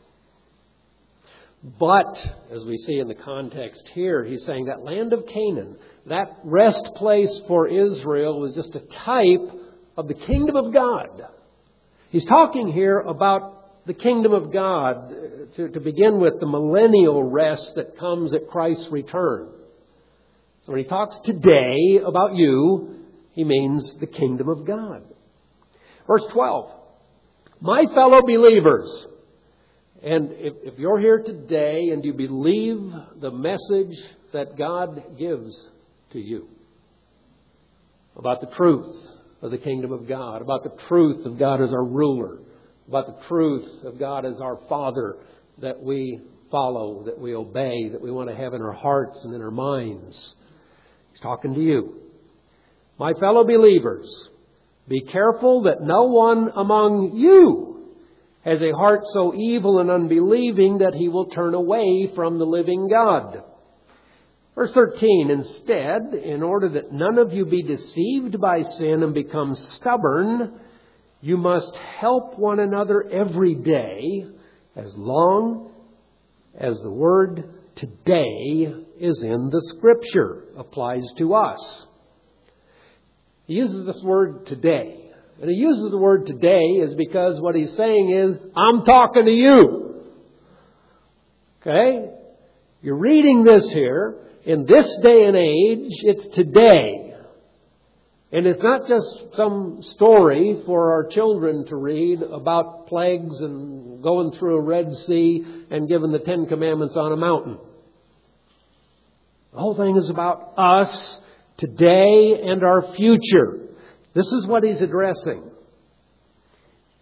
But, as we see in the context here, he's saying that land of Canaan, that rest place for Israel, was just a type of the kingdom of God. He's talking here about the kingdom of God, to begin with, the millennial rest that comes at Christ's return. So when he talks today about you, he means the kingdom of God. Verse 12, my fellow believers. And if you're here today and you believe the message that God gives to you about the truth of the kingdom of God, about the truth of God as our ruler, about the truth of God as our Father that we follow, that we obey, that we want to have in our hearts and in our minds, he's talking to you. My fellow believers, be careful that no one among you has a heart so evil and unbelieving that he will turn away from the living God. Verse 13, instead, in order that none of you be deceived by sin and become stubborn, you must help one another every day, as long as the word today is in the Scripture, applies to us. He uses this word today. And he uses the word today is because what he's saying is, I'm talking to you. Okay? You're reading this here. In this day and age, it's today. And it's not just some story for our children to read about plagues and going through a Red Sea and giving the 10 Commandments on a mountain. The whole thing is about us today and our future. This is what he's addressing.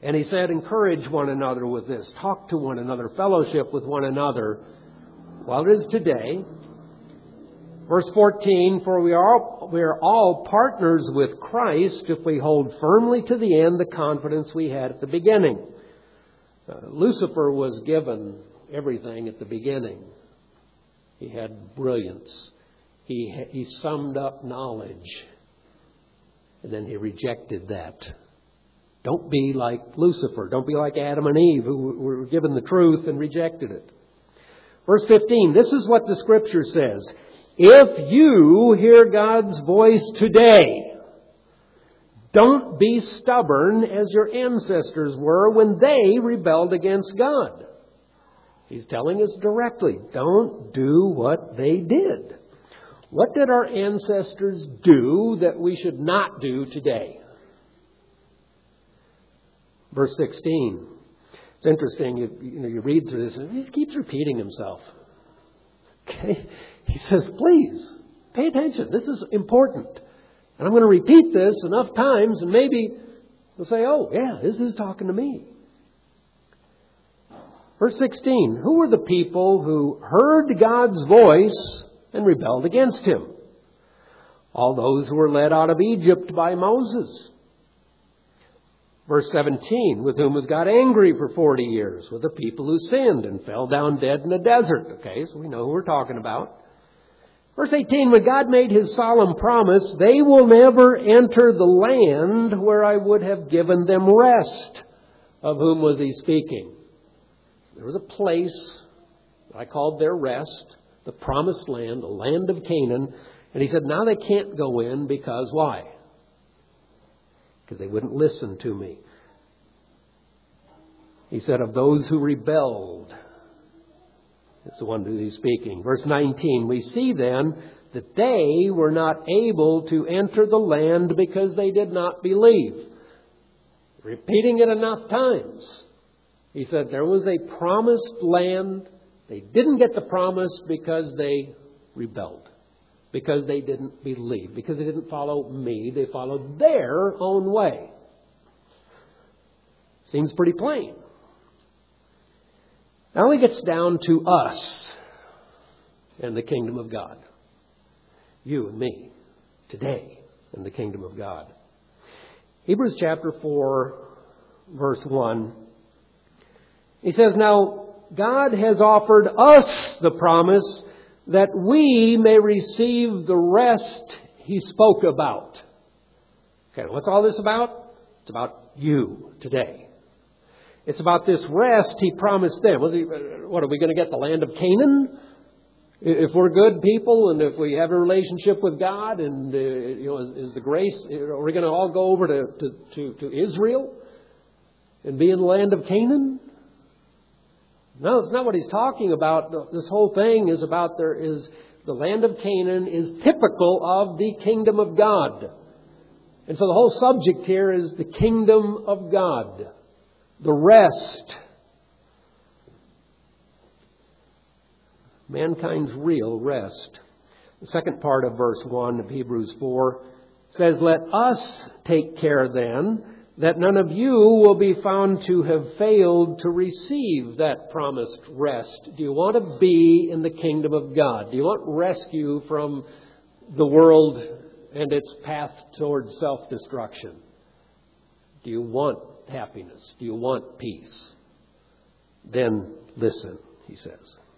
And he said, encourage one another with this. Talk to one another. Fellowship with one another while it is today. Verse 14, for we are all partners with Christ if we hold firmly to the end the confidence we had at the beginning. Lucifer was given everything at the beginning. He had brilliance. He summed up knowledge. And then he rejected that. Don't be like Lucifer. Don't be like Adam and Eve who were given the truth and rejected it. Verse 15, this is what the Scripture says. If you hear God's voice today, don't be stubborn as your ancestors were when they rebelled against God. He's telling us directly, don't do what they did. What did our ancestors do that we should not do today? Verse 16. It's interesting, you read through this, and he keeps repeating himself. Okay? He says, please, pay attention. This is important. And I'm going to repeat this enough times, and maybe you'll say, oh, yeah, this is talking to me. Verse 16, who were the people who heard God's voice and rebelled against Him? All those who were led out of Egypt by Moses. Verse 17, with whom was God angry for 40 years? With the people who sinned and fell down dead in the desert. Okay, so we know who we're talking about. Verse 18, when God made His solemn promise, they will never enter the land where I would have given them rest. Of whom was He speaking? There was a place I called their rest, the promised land, the land of Canaan. And He said, now they can't go in because why? Because they wouldn't listen to me. He said, of those who rebelled. It's the one who He's speaking. Verse 19, we see then that they were not able to enter the land because they did not believe. Repeating it enough times. He said there was a promised land. They didn't get the promise because they rebelled. Because they didn't believe. Because they didn't follow me. They followed their own way. Seems pretty plain. Now it gets down to us and the kingdom of God. You and me today in the kingdom of God. Hebrews chapter 4, verse 1. He says, now God has offered us the promise that we may receive the rest He spoke about. Okay, what's all this about? It's about you today. It's about this rest He promised them. What, are we going to get the land of Canaan? If we're good people and if we have a relationship with God and is the grace, are we going to all go over to Israel and be in the land of Canaan? No, it's not what he's talking about. This whole thing is about the land of Canaan is typical of the kingdom of God. And so the whole subject here is the kingdom of God. The rest. Mankind's real rest. The second part of verse 1 of Hebrews 4 says, let us take care then that none of you will be found to have failed to receive that promised rest. Do you want to be in the kingdom of God? Do you want rescue from the world and its path towards self-destruction? Do you want happiness? Do you want peace? Then listen, he says.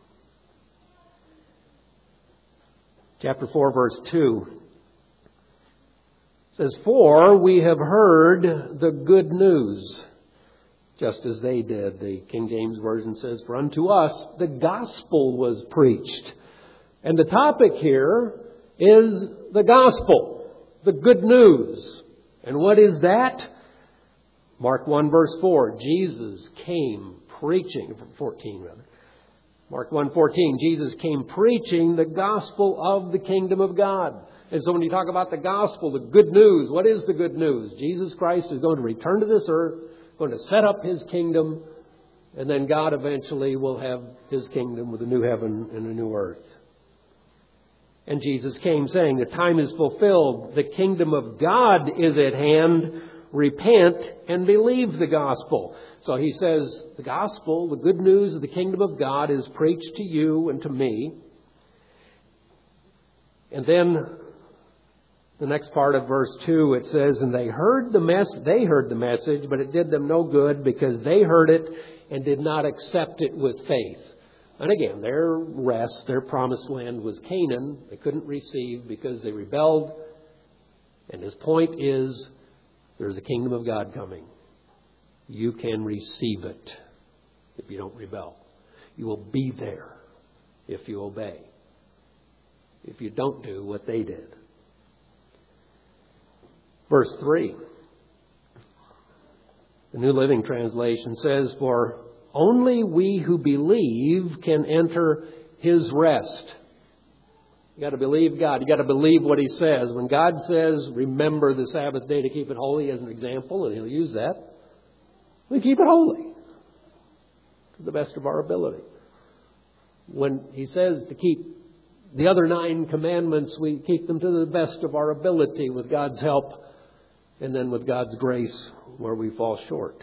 Chapter 4, verse 2. Says, for we have heard the good news, just as they did. The King James Version says, for unto us the gospel was preached. And the topic here is the gospel, the good news. And what is that? Mark 1 verse 4, Jesus came preaching, 14 rather. Mark 1:14, Jesus came preaching the gospel of the kingdom of God. And so when you talk about the gospel, the good news, what is the good news? Jesus Christ is going to return to this earth, going to set up His kingdom, and then God eventually will have His kingdom with a new heaven and a new earth. And Jesus came saying, the time is fulfilled, the kingdom of God is at hand. repent and believe the gospel. So he says, the gospel, the good news of the kingdom of God is preached to you and to me. And then the next part of verse 2, it says, and they heard the message, but it did them no good because they heard it and did not accept it with faith. And again, their rest, their promised land was Canaan. They couldn't receive because they rebelled. And his point is, there's a kingdom of God coming. You can receive it if you don't rebel. You will be there if you obey. If you don't do what they did. Verse 3. The New Living Translation says, for only we who believe can enter His rest. You got to believe God. You got to believe what He says. When God says, remember the Sabbath day to keep it holy as an example, and He'll use that, we keep it holy to the best of our ability. When He says to keep the other 9 commandments, we keep them to the best of our ability with God's help and then with God's grace where we fall short.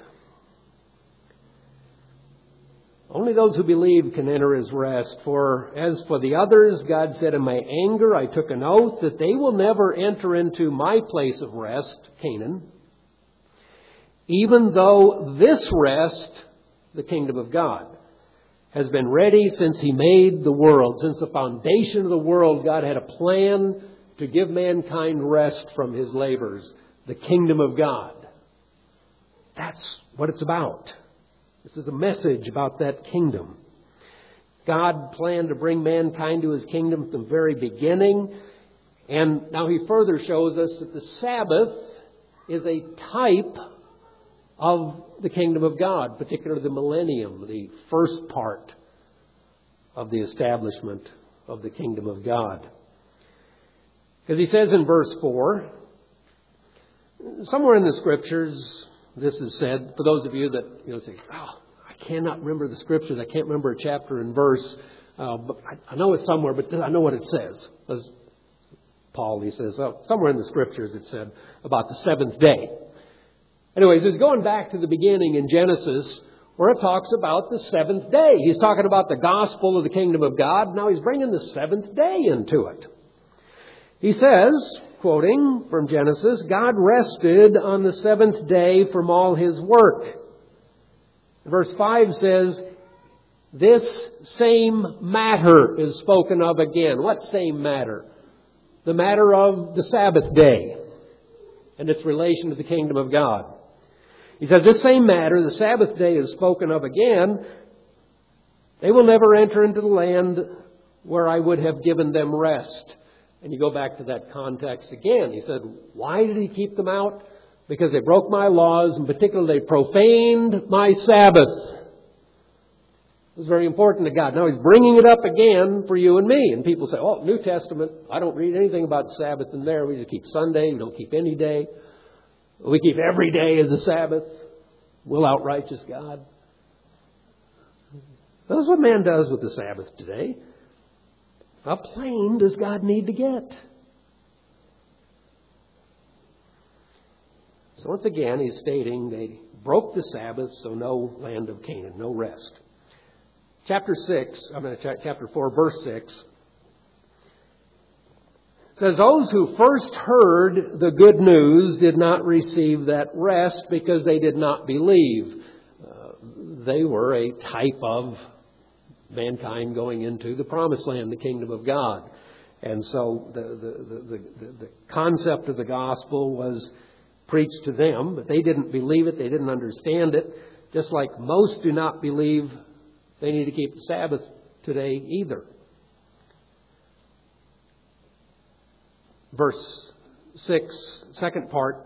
Only those who believe can enter His rest. For as for the others, God said, in my anger I took an oath that they will never enter into my place of rest, Canaan, even though this rest, the kingdom of God, has been ready since He made the world. Since the foundation of the world, God had a plan to give mankind rest from his labors. The kingdom of God. That's what it's about. This is a message about that kingdom. God planned to bring mankind to His kingdom from the very beginning. And now He further shows us that the Sabbath is a type of the kingdom of God, particularly the millennium, the first part of the establishment of the kingdom of God. Because He says in verse 4, somewhere in the Scriptures, this is said, for those of you that say, oh, I cannot remember the Scriptures, I can't remember a chapter and verse, but I know it's somewhere, but I know what it says. As Paul, he says, somewhere in the Scriptures it said about the seventh day. Anyways, it's going back to the beginning in Genesis where it talks about the seventh day. He's talking about the gospel of the kingdom of God. Now He's bringing the seventh day into it. He says, quoting from Genesis, God rested on the seventh day from all His work. Verse 5 says, this same matter is spoken of again. What same matter? The matter of the Sabbath day and its relation to the kingdom of God. He says, this same matter, the Sabbath day, is spoken of again. They will never enter into the land where I would have given them rest. And you go back to that context again. He said, why did He keep them out? Because they broke my laws. In particular, they profaned my Sabbath. It was very important to God. Now He's bringing it up again for you and me. And people say, oh, New Testament, I don't read anything about Sabbath in there. We just keep Sunday. We don't keep any day. We keep every day as a Sabbath. Will outrighteous God. That's what man does with the Sabbath today. How plain does God need to get? So once again, he's stating they broke the Sabbath, so no land of Canaan, no rest. Chapter 4, verse 6 says, those who first heard the good news did not receive that rest because they did not believe. They were a type of mankind going into the promised land, the kingdom of God. And so the concept of the gospel was preached to them, but they didn't believe it, they didn't understand it. Just like most do not believe they need to keep the Sabbath today either. Verse 6, second part,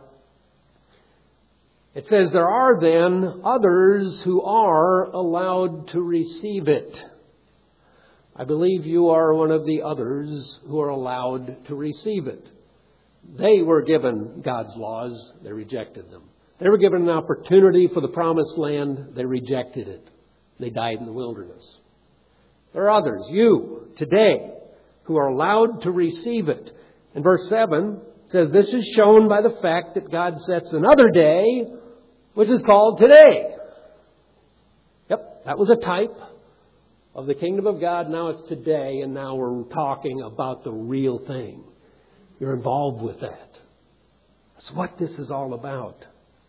it says, there are then others who are allowed to receive it. I believe you are one of the others who are allowed to receive it. They were given God's laws. They rejected them. They were given an opportunity for the promised land. They rejected it. They died in the wilderness. There are others, you, today, who are allowed to receive it. In verse 7, It says this is shown by the fact that God sets another day, which is called today. Yep, that was a type of the kingdom of God. Now it's today, and now we're talking about the real thing. You're involved with that. That's what this is all about.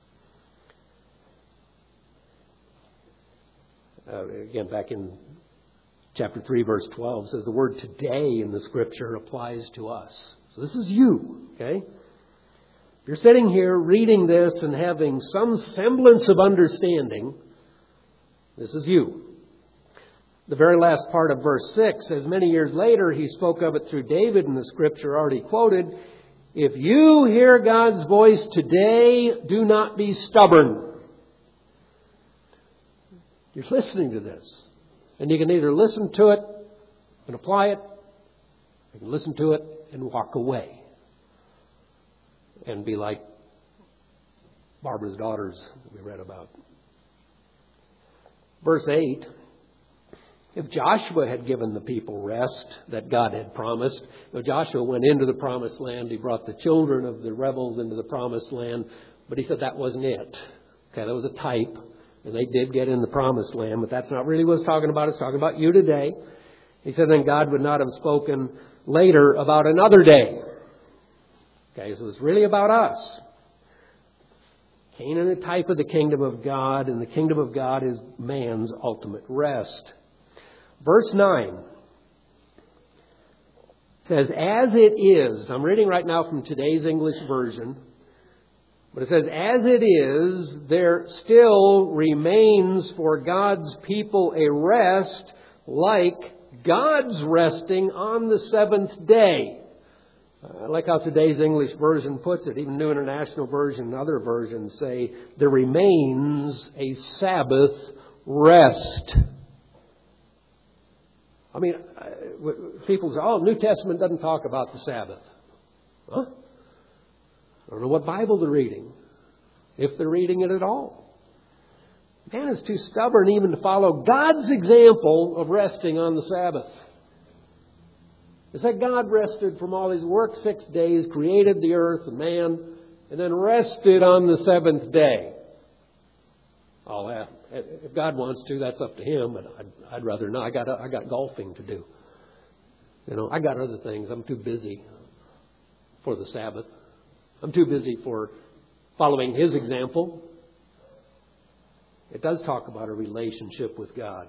Again, back in chapter 3, verse 12, says the word today in the Scripture applies to us. So this is you, okay? If you're sitting here reading this and having some semblance of understanding, this is you. The very last part of verse 6 says, many years later, he spoke of it through David in the Scripture already quoted, if you hear God's voice today, do not be stubborn. You're listening to this. And you can either listen to it and apply it, you can listen to it and walk away. And be like Barbara's daughters that we read about. Verse 8, if Joshua had given the people rest that God had promised, Joshua went into the promised land, he brought the children of the rebels into the promised land, but he said that wasn't it. Okay, that was a type. And they did get in the promised land, but that's not really what it's talking about. It's talking about you today. He said then God would not have spoken later about another day. Okay, so it's really about us. Canaan, a type of the kingdom of God, and the kingdom of God is man's ultimate rest. Verse 9 says, as it is, I'm reading right now from today's English version, but it says, as it is, there still remains for God's people a rest like God's resting on the seventh day. I like how today's English version puts it. Even New International Version and other versions say, there remains a Sabbath rest. I mean, people say, oh, New Testament doesn't talk about the Sabbath. Huh? I don't know what Bible they're reading, if they're reading it at all. Man is too stubborn even to follow God's example of resting on the Sabbath. It said God rested from all his work 6 days, created the earth and man, and then rested on the seventh day. If God wants to, that's up to him, but I'd rather not. I got golfing to do. I got other things. I'm too busy for the Sabbath. I'm too busy for following his example. It does talk about a relationship with God.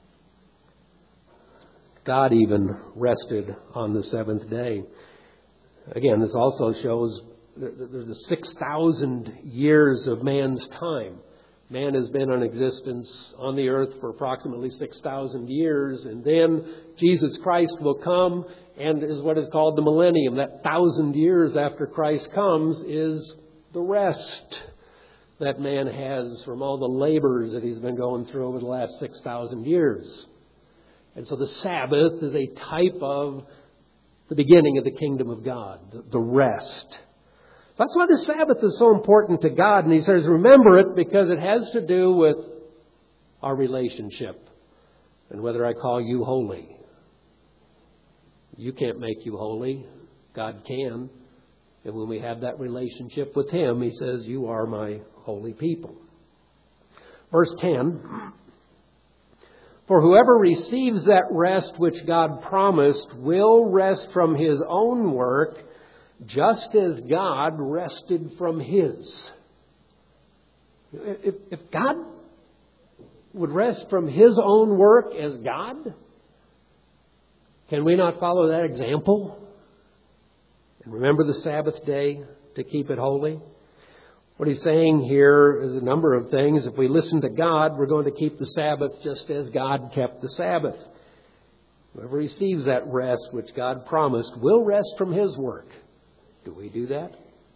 God even rested on the seventh day. Again, this also shows that there's 6,000 years of man's time. Man has been in existence on the earth for approximately 6,000 years, and then Jesus Christ will come and is what is called the millennium. That 1,000 years after Christ comes is the rest that man has from all the labors that he's been going through over the last 6,000 years. And so the Sabbath is a type of the beginning of the kingdom of God, the rest. That's why the Sabbath is so important to God. And he says, remember it because it has to do with our relationship and whether I call you holy. You can't make you holy. God can. And when we have that relationship with him, he says, you are my holy people. Verse 10, for whoever receives that rest which God promised will rest from his own work, just as God rested from his. If God would rest from his own work as God, can we not follow that example? And remember the Sabbath day to keep it holy? What he's saying here is a number of things. If we listen to God, we're going to keep the Sabbath just as God kept the Sabbath. Whoever receives that rest which God promised will rest from his work. Do we do that?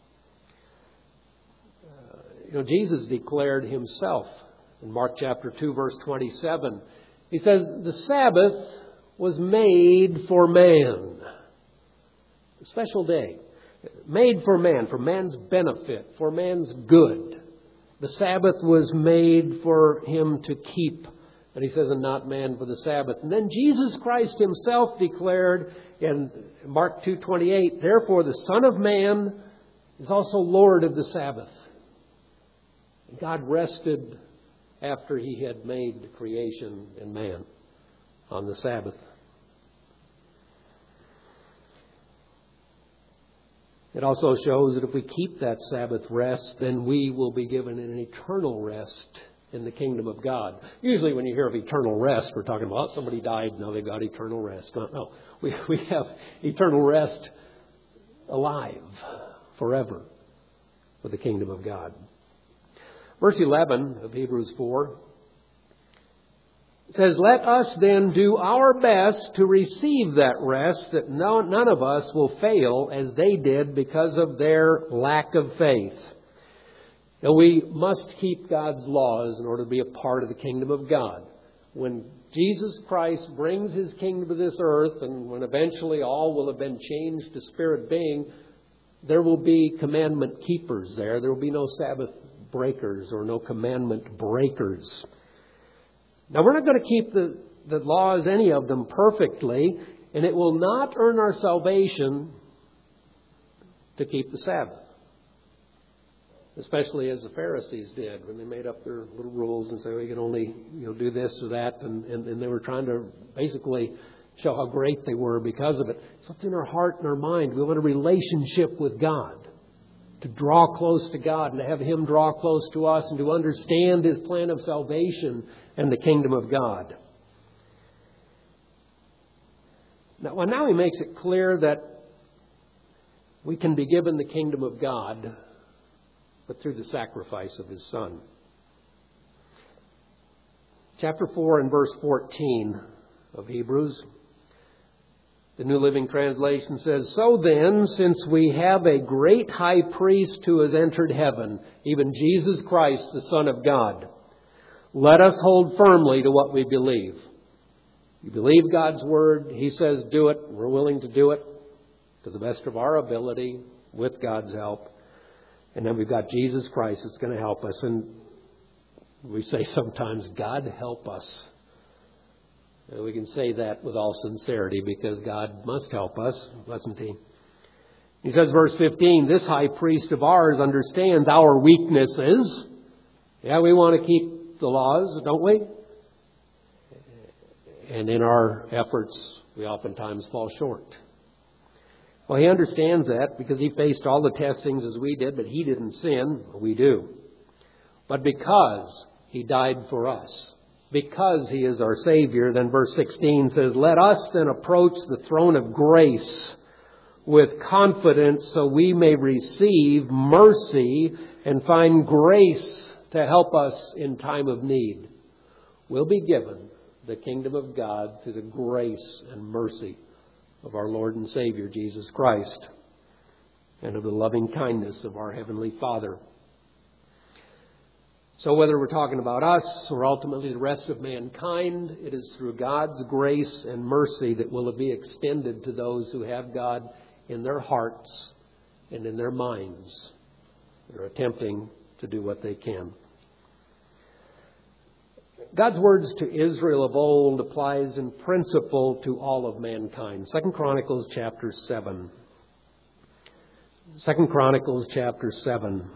Jesus declared himself in Mark chapter 2, verse 27. He says, the Sabbath was made for man. A special day. Made for man, for man's benefit, for man's good. The Sabbath was made for him to keep. And he says, and not man for the Sabbath. And then Jesus Christ himself declared in Mark 2:28, therefore the Son of Man is also Lord of the Sabbath. And God rested after He had made creation and man on the Sabbath. It also shows that if we keep that Sabbath rest, then we will be given an eternal rest in the kingdom of God. Usually when you hear of eternal rest, we're talking about somebody died, now they've got eternal rest. No. We have eternal rest alive forever for the kingdom of God. Verse 11 of Hebrews 4 says, "Let us then do our best to receive that rest, that none of us will fail as they did because of their lack of faith." Now, we must keep God's laws in order to be a part of the kingdom of God. When Jesus Christ brings His kingdom to this earth, and when eventually all will have been changed to spirit being, there will be commandment keepers there. There will be no Sabbath breakers or no commandment breakers. Now, we're not going to keep the laws, any of them, perfectly, and it will not earn our salvation to keep the Sabbath. Especially as the Pharisees did when they made up their little rules and said, well, you can only do this or that. And they were trying to basically show how great they were because of it. It's what's in our heart and our mind. We want a relationship with God, to draw close to God and to have Him draw close to us and to understand His plan of salvation and the kingdom of God. Now He makes it clear that we can be given the kingdom of God, but through the sacrifice of His Son. Chapter 4 and verse 14 of Hebrews, the New Living Translation says, "So then, since we have a great high priest who has entered heaven, even Jesus Christ, the Son of God, let us hold firmly to what we believe." You believe God's Word, He says do it. We're willing to do it to the best of our ability with God's help. And then we've got Jesus Christ that's going to help us. And we say sometimes, God help us. And we can say that with all sincerity because God must help us, mustn't He? He says, verse 15, "This high priest of ours understands our weaknesses." Yeah, we want to keep the laws, don't we? And in our efforts, we oftentimes fall short. Well, He understands that because He faced all the testings as we did, but He didn't sin. We do. But because He died for us, because He is our Savior, then verse 16 says, "Let us then approach the throne of grace with confidence so we may receive mercy and find grace to help us in time of need." We'll be given the kingdom of God through the grace and mercy of our Lord and Savior, Jesus Christ, and of the loving kindness of our Heavenly Father. So whether we're talking about us or ultimately the rest of mankind, it is through God's grace and mercy that will be extended to those who have God in their hearts and in their minds. They're attempting to do what they can. God's words to Israel of old applies in principle to all of mankind. 2 Chronicles chapter 7. 2 Chronicles chapter 7.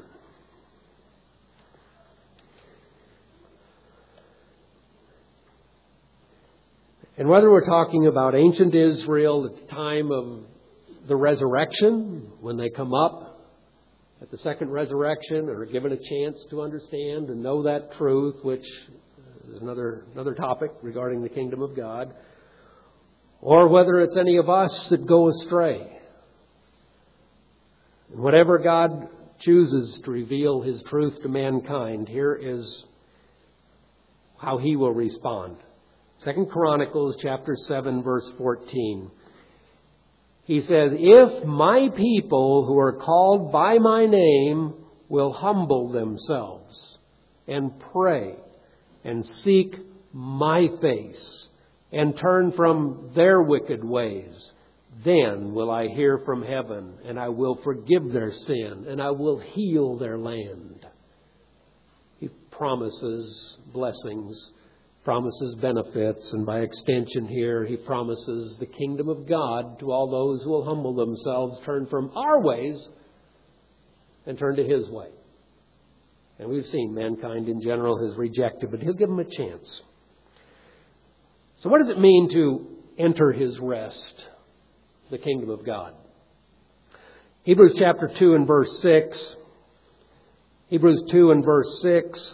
And whether we're talking about ancient Israel at the time of the resurrection, when they come up at the second resurrection, or are given a chance to understand and know that truth, which is another topic regarding the kingdom of God, or whether it's any of us that go astray. Whatever God chooses to reveal His truth to mankind, here is how He will respond. 2 Chronicles chapter 7, verse 14. He says, "If my people who are called by my name will humble themselves and pray and seek my face and turn from their wicked ways, then will I hear from heaven and I will forgive their sin and I will heal their land." He promises blessings, promises benefits, and by extension here, He promises the kingdom of God to all those who will humble themselves, turn from our ways, and turn to His way. And we've seen mankind in general has rejected, but He'll give them a chance. So what does it mean to enter His rest, the kingdom of God? Hebrews chapter 2 and verse 6. Hebrews 2 and verse 6.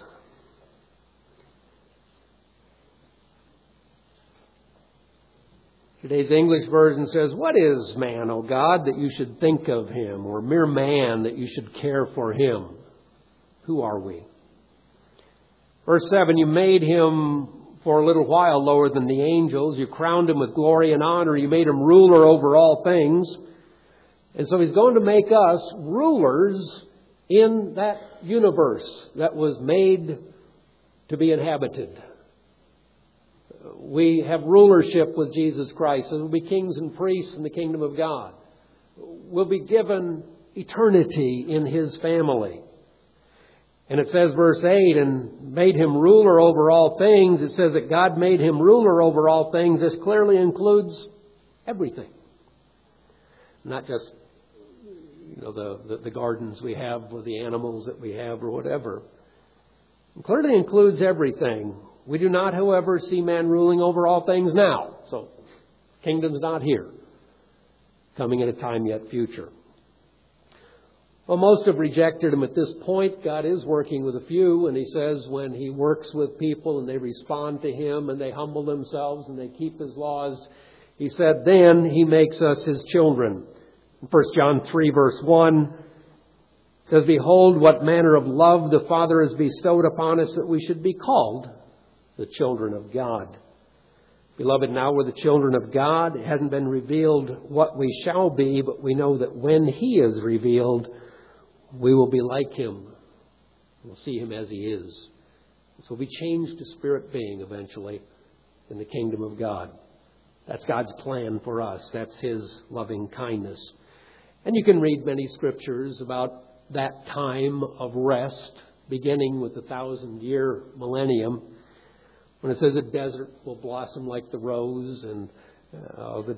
Today's English version says, "What is man, O God, that you should think of him, or mere man that you should care for him? Who are we?" Verse 7, "You made him for a little while lower than the angels. You crowned him with glory and honor. You made him ruler over all things." And so He's going to make us rulers in that universe that was made to be inhabited. We have rulership with Jesus Christ, and we'll be kings and priests in the kingdom of God. We'll be given eternity in His family. And it says, verse 8, "and made him ruler over all things." It says that God made him ruler over all things. This clearly includes everything. Not just, the gardens we have or the animals that we have or whatever. It clearly includes everything. We do not, however, see man ruling over all things now. So, kingdom's not here. Coming at a time yet future. Well, most have rejected Him at this point. God is working with a few, and He says when He works with people and they respond to Him and they humble themselves and they keep His laws, He said then He makes us His children. 1 John 3 verse 1 says, "Behold, what manner of love the Father has bestowed upon us, that we should be called the children of God. Beloved, now we're the children of God. It hasn't been revealed what we shall be, but we know that when He is revealed, we will be like Him. We'll see Him as He is." So we'll be changed to spirit being eventually in the kingdom of God. That's God's plan for us. That's His loving kindness. And you can read many scriptures about that time of rest, beginning with the 1,000-year millennium, when it says the desert will blossom like the rose, and the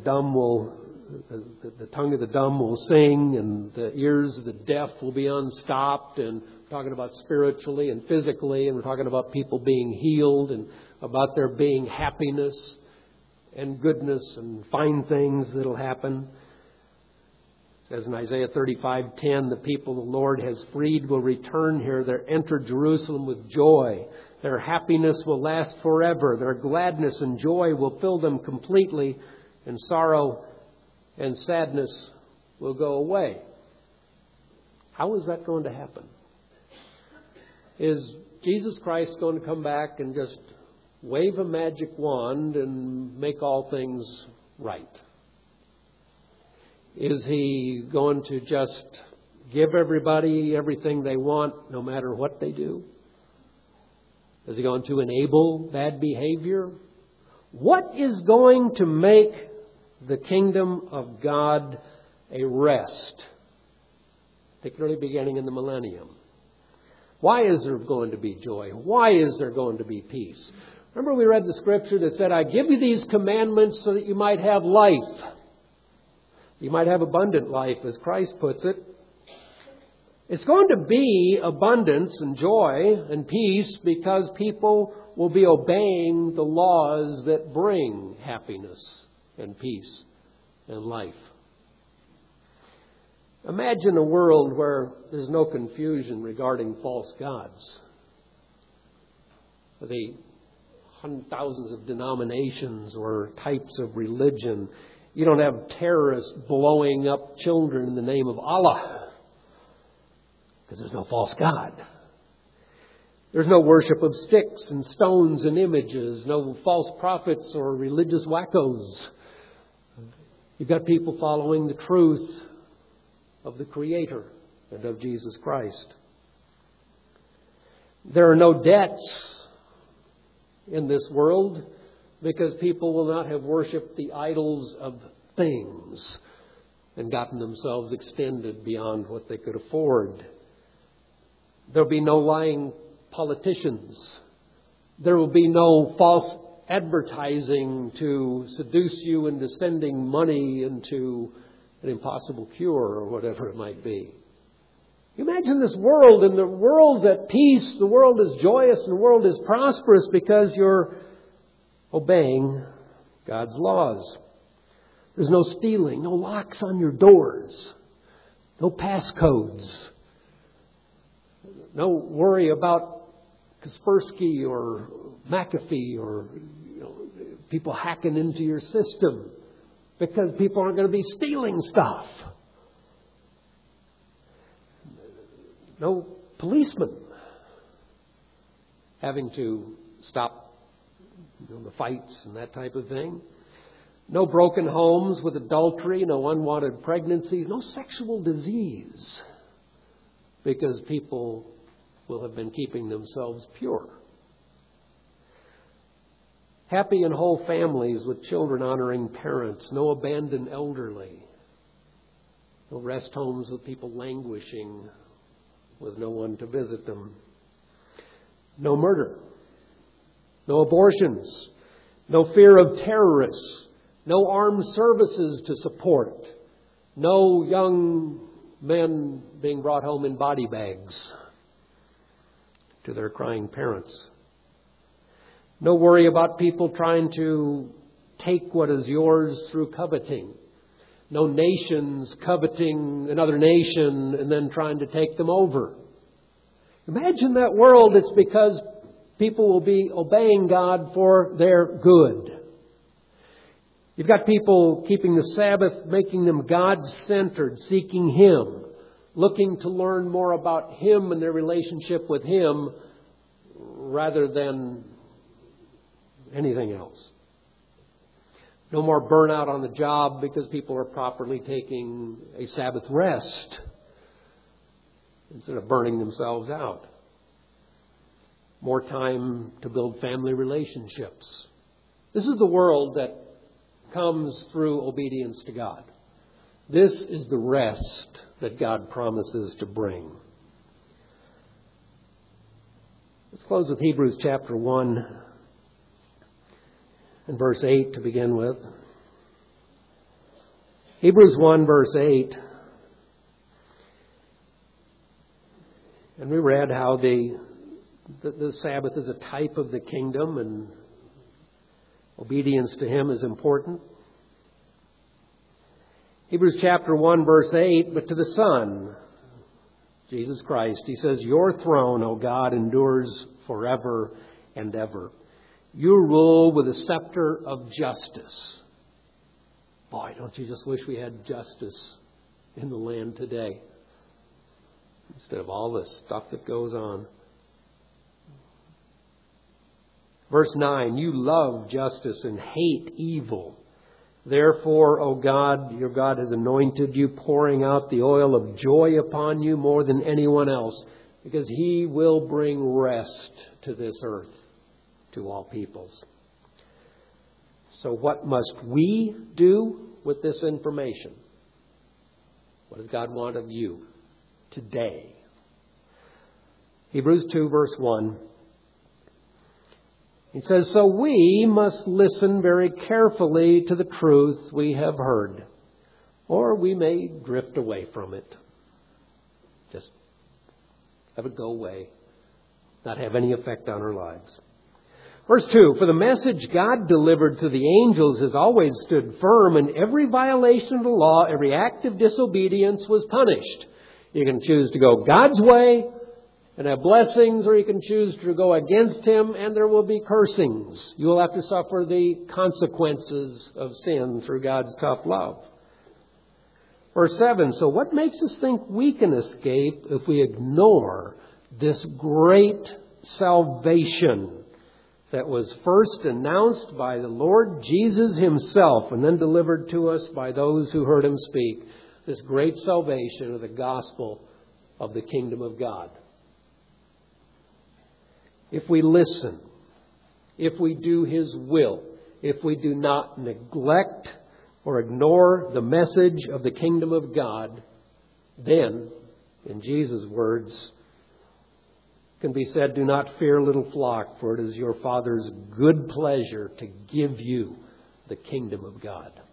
tongue of the dumb will sing, and the ears of the deaf will be unstopped. And we're talking about spiritually and physically, and we're talking about people being healed, and about there being happiness and goodness and fine things that'll happen. It says in Isaiah 35:10, "The people the Lord has freed will return here. They'll enter Jerusalem with joy. Their happiness will last forever. Their gladness and joy will fill them completely, and sorrow and sadness will go away." How is that going to happen? Is Jesus Christ going to come back and just wave a magic wand and make all things right? Is He going to just give everybody everything they want, no matter what they do? Is He going to enable bad behavior? What is going to make the kingdom of God a rest, particularly beginning in the millennium? Why is there going to be joy? Why is there going to be peace? Remember we read the scripture that said, "I give you these commandments so that you might have life." You might have abundant life, as Christ puts it. It's going to be abundance and joy and peace because people will be obeying the laws that bring happiness and peace and life. Imagine a world where there's no confusion regarding false gods. The thousands of denominations or types of religion. You don't have terrorists blowing up children in the name of Allah, because there's no false God. There's no worship of sticks and stones and images, no false prophets or religious wackos. You've got people following the truth of the Creator and of Jesus Christ. There are no debts in this world, because people will not have worshipped the idols of things and gotten themselves extended beyond what they could afford. There will be no lying politicians. There will be no false advertising to seduce you into sending money into an impossible cure or whatever it might be. Imagine this world, and the world's at peace, the world is joyous, and the world is prosperous because you're obeying God's laws. There's no stealing, no locks on your doors, no passcodes, no worry about Kaspersky or McAfee or people hacking into your system because people aren't going to be stealing stuff. No policeman having to stop the fights and that type of thing. No broken homes with adultery, no unwanted pregnancies, no sexual disease, because people will have been keeping themselves pure. Happy and whole families with children honoring parents, no abandoned elderly, no rest homes with people languishing with no one to visit them. No murder, no abortions, no fear of terrorists, no armed services to support, no young men being brought home in body bags to their crying parents. No worry about people trying to take what is yours through coveting. No nations coveting another nation and then trying to take them over. Imagine that world. It's because people will be obeying God for their good. You've got people keeping the Sabbath, making them God-centered, seeking Him, looking to learn more about Him and their relationship with Him rather than anything else. No more burnout on the job because people are properly taking a Sabbath rest instead of burning themselves out. More time to build family relationships. This is the world that comes through obedience to God. This is the rest that God promises to bring. Let's close with Hebrews chapter 1 and verse 8 to begin with. Hebrews 1 verse 8. And we read how the Sabbath is a type of the kingdom and obedience to Him is important. Hebrews chapter 1 verse 8, but to the Son, Jesus Christ, He says, your throne, O God, endures forever and ever. You rule with a scepter of justice. Boy, don't you just wish we had justice in the land today instead of all this stuff that goes on. Verse 9, you love justice and hate evil. Therefore, O God, your God has anointed you, pouring out the oil of joy upon you more than anyone else, because He will bring rest to this earth, to all peoples. So what must we do with this information? What does God want of you today? Hebrews 2 verse 1. He says, so we must listen very carefully to the truth we have heard, or we may drift away from it. Just have it go away, not have any effect on our lives. Verse 2, for the message God delivered to the angels has always stood firm, and every violation of the law, every act of disobedience was punished. You can choose to go God's way and have blessings, or you can choose to go against Him and there will be cursings. You will have to suffer the consequences of sin through God's tough love. Verse 7, so what makes us think we can escape if we ignore this great salvation that was first announced by the Lord Jesus Himself and then delivered to us by those who heard Him speak? This great salvation of the gospel of the kingdom of God. If we listen, if we do His will, if we do not neglect or ignore the message of the kingdom of God, then, in Jesus' words, can be said, do not fear, little flock, for it is your Father's good pleasure to give you the kingdom of God.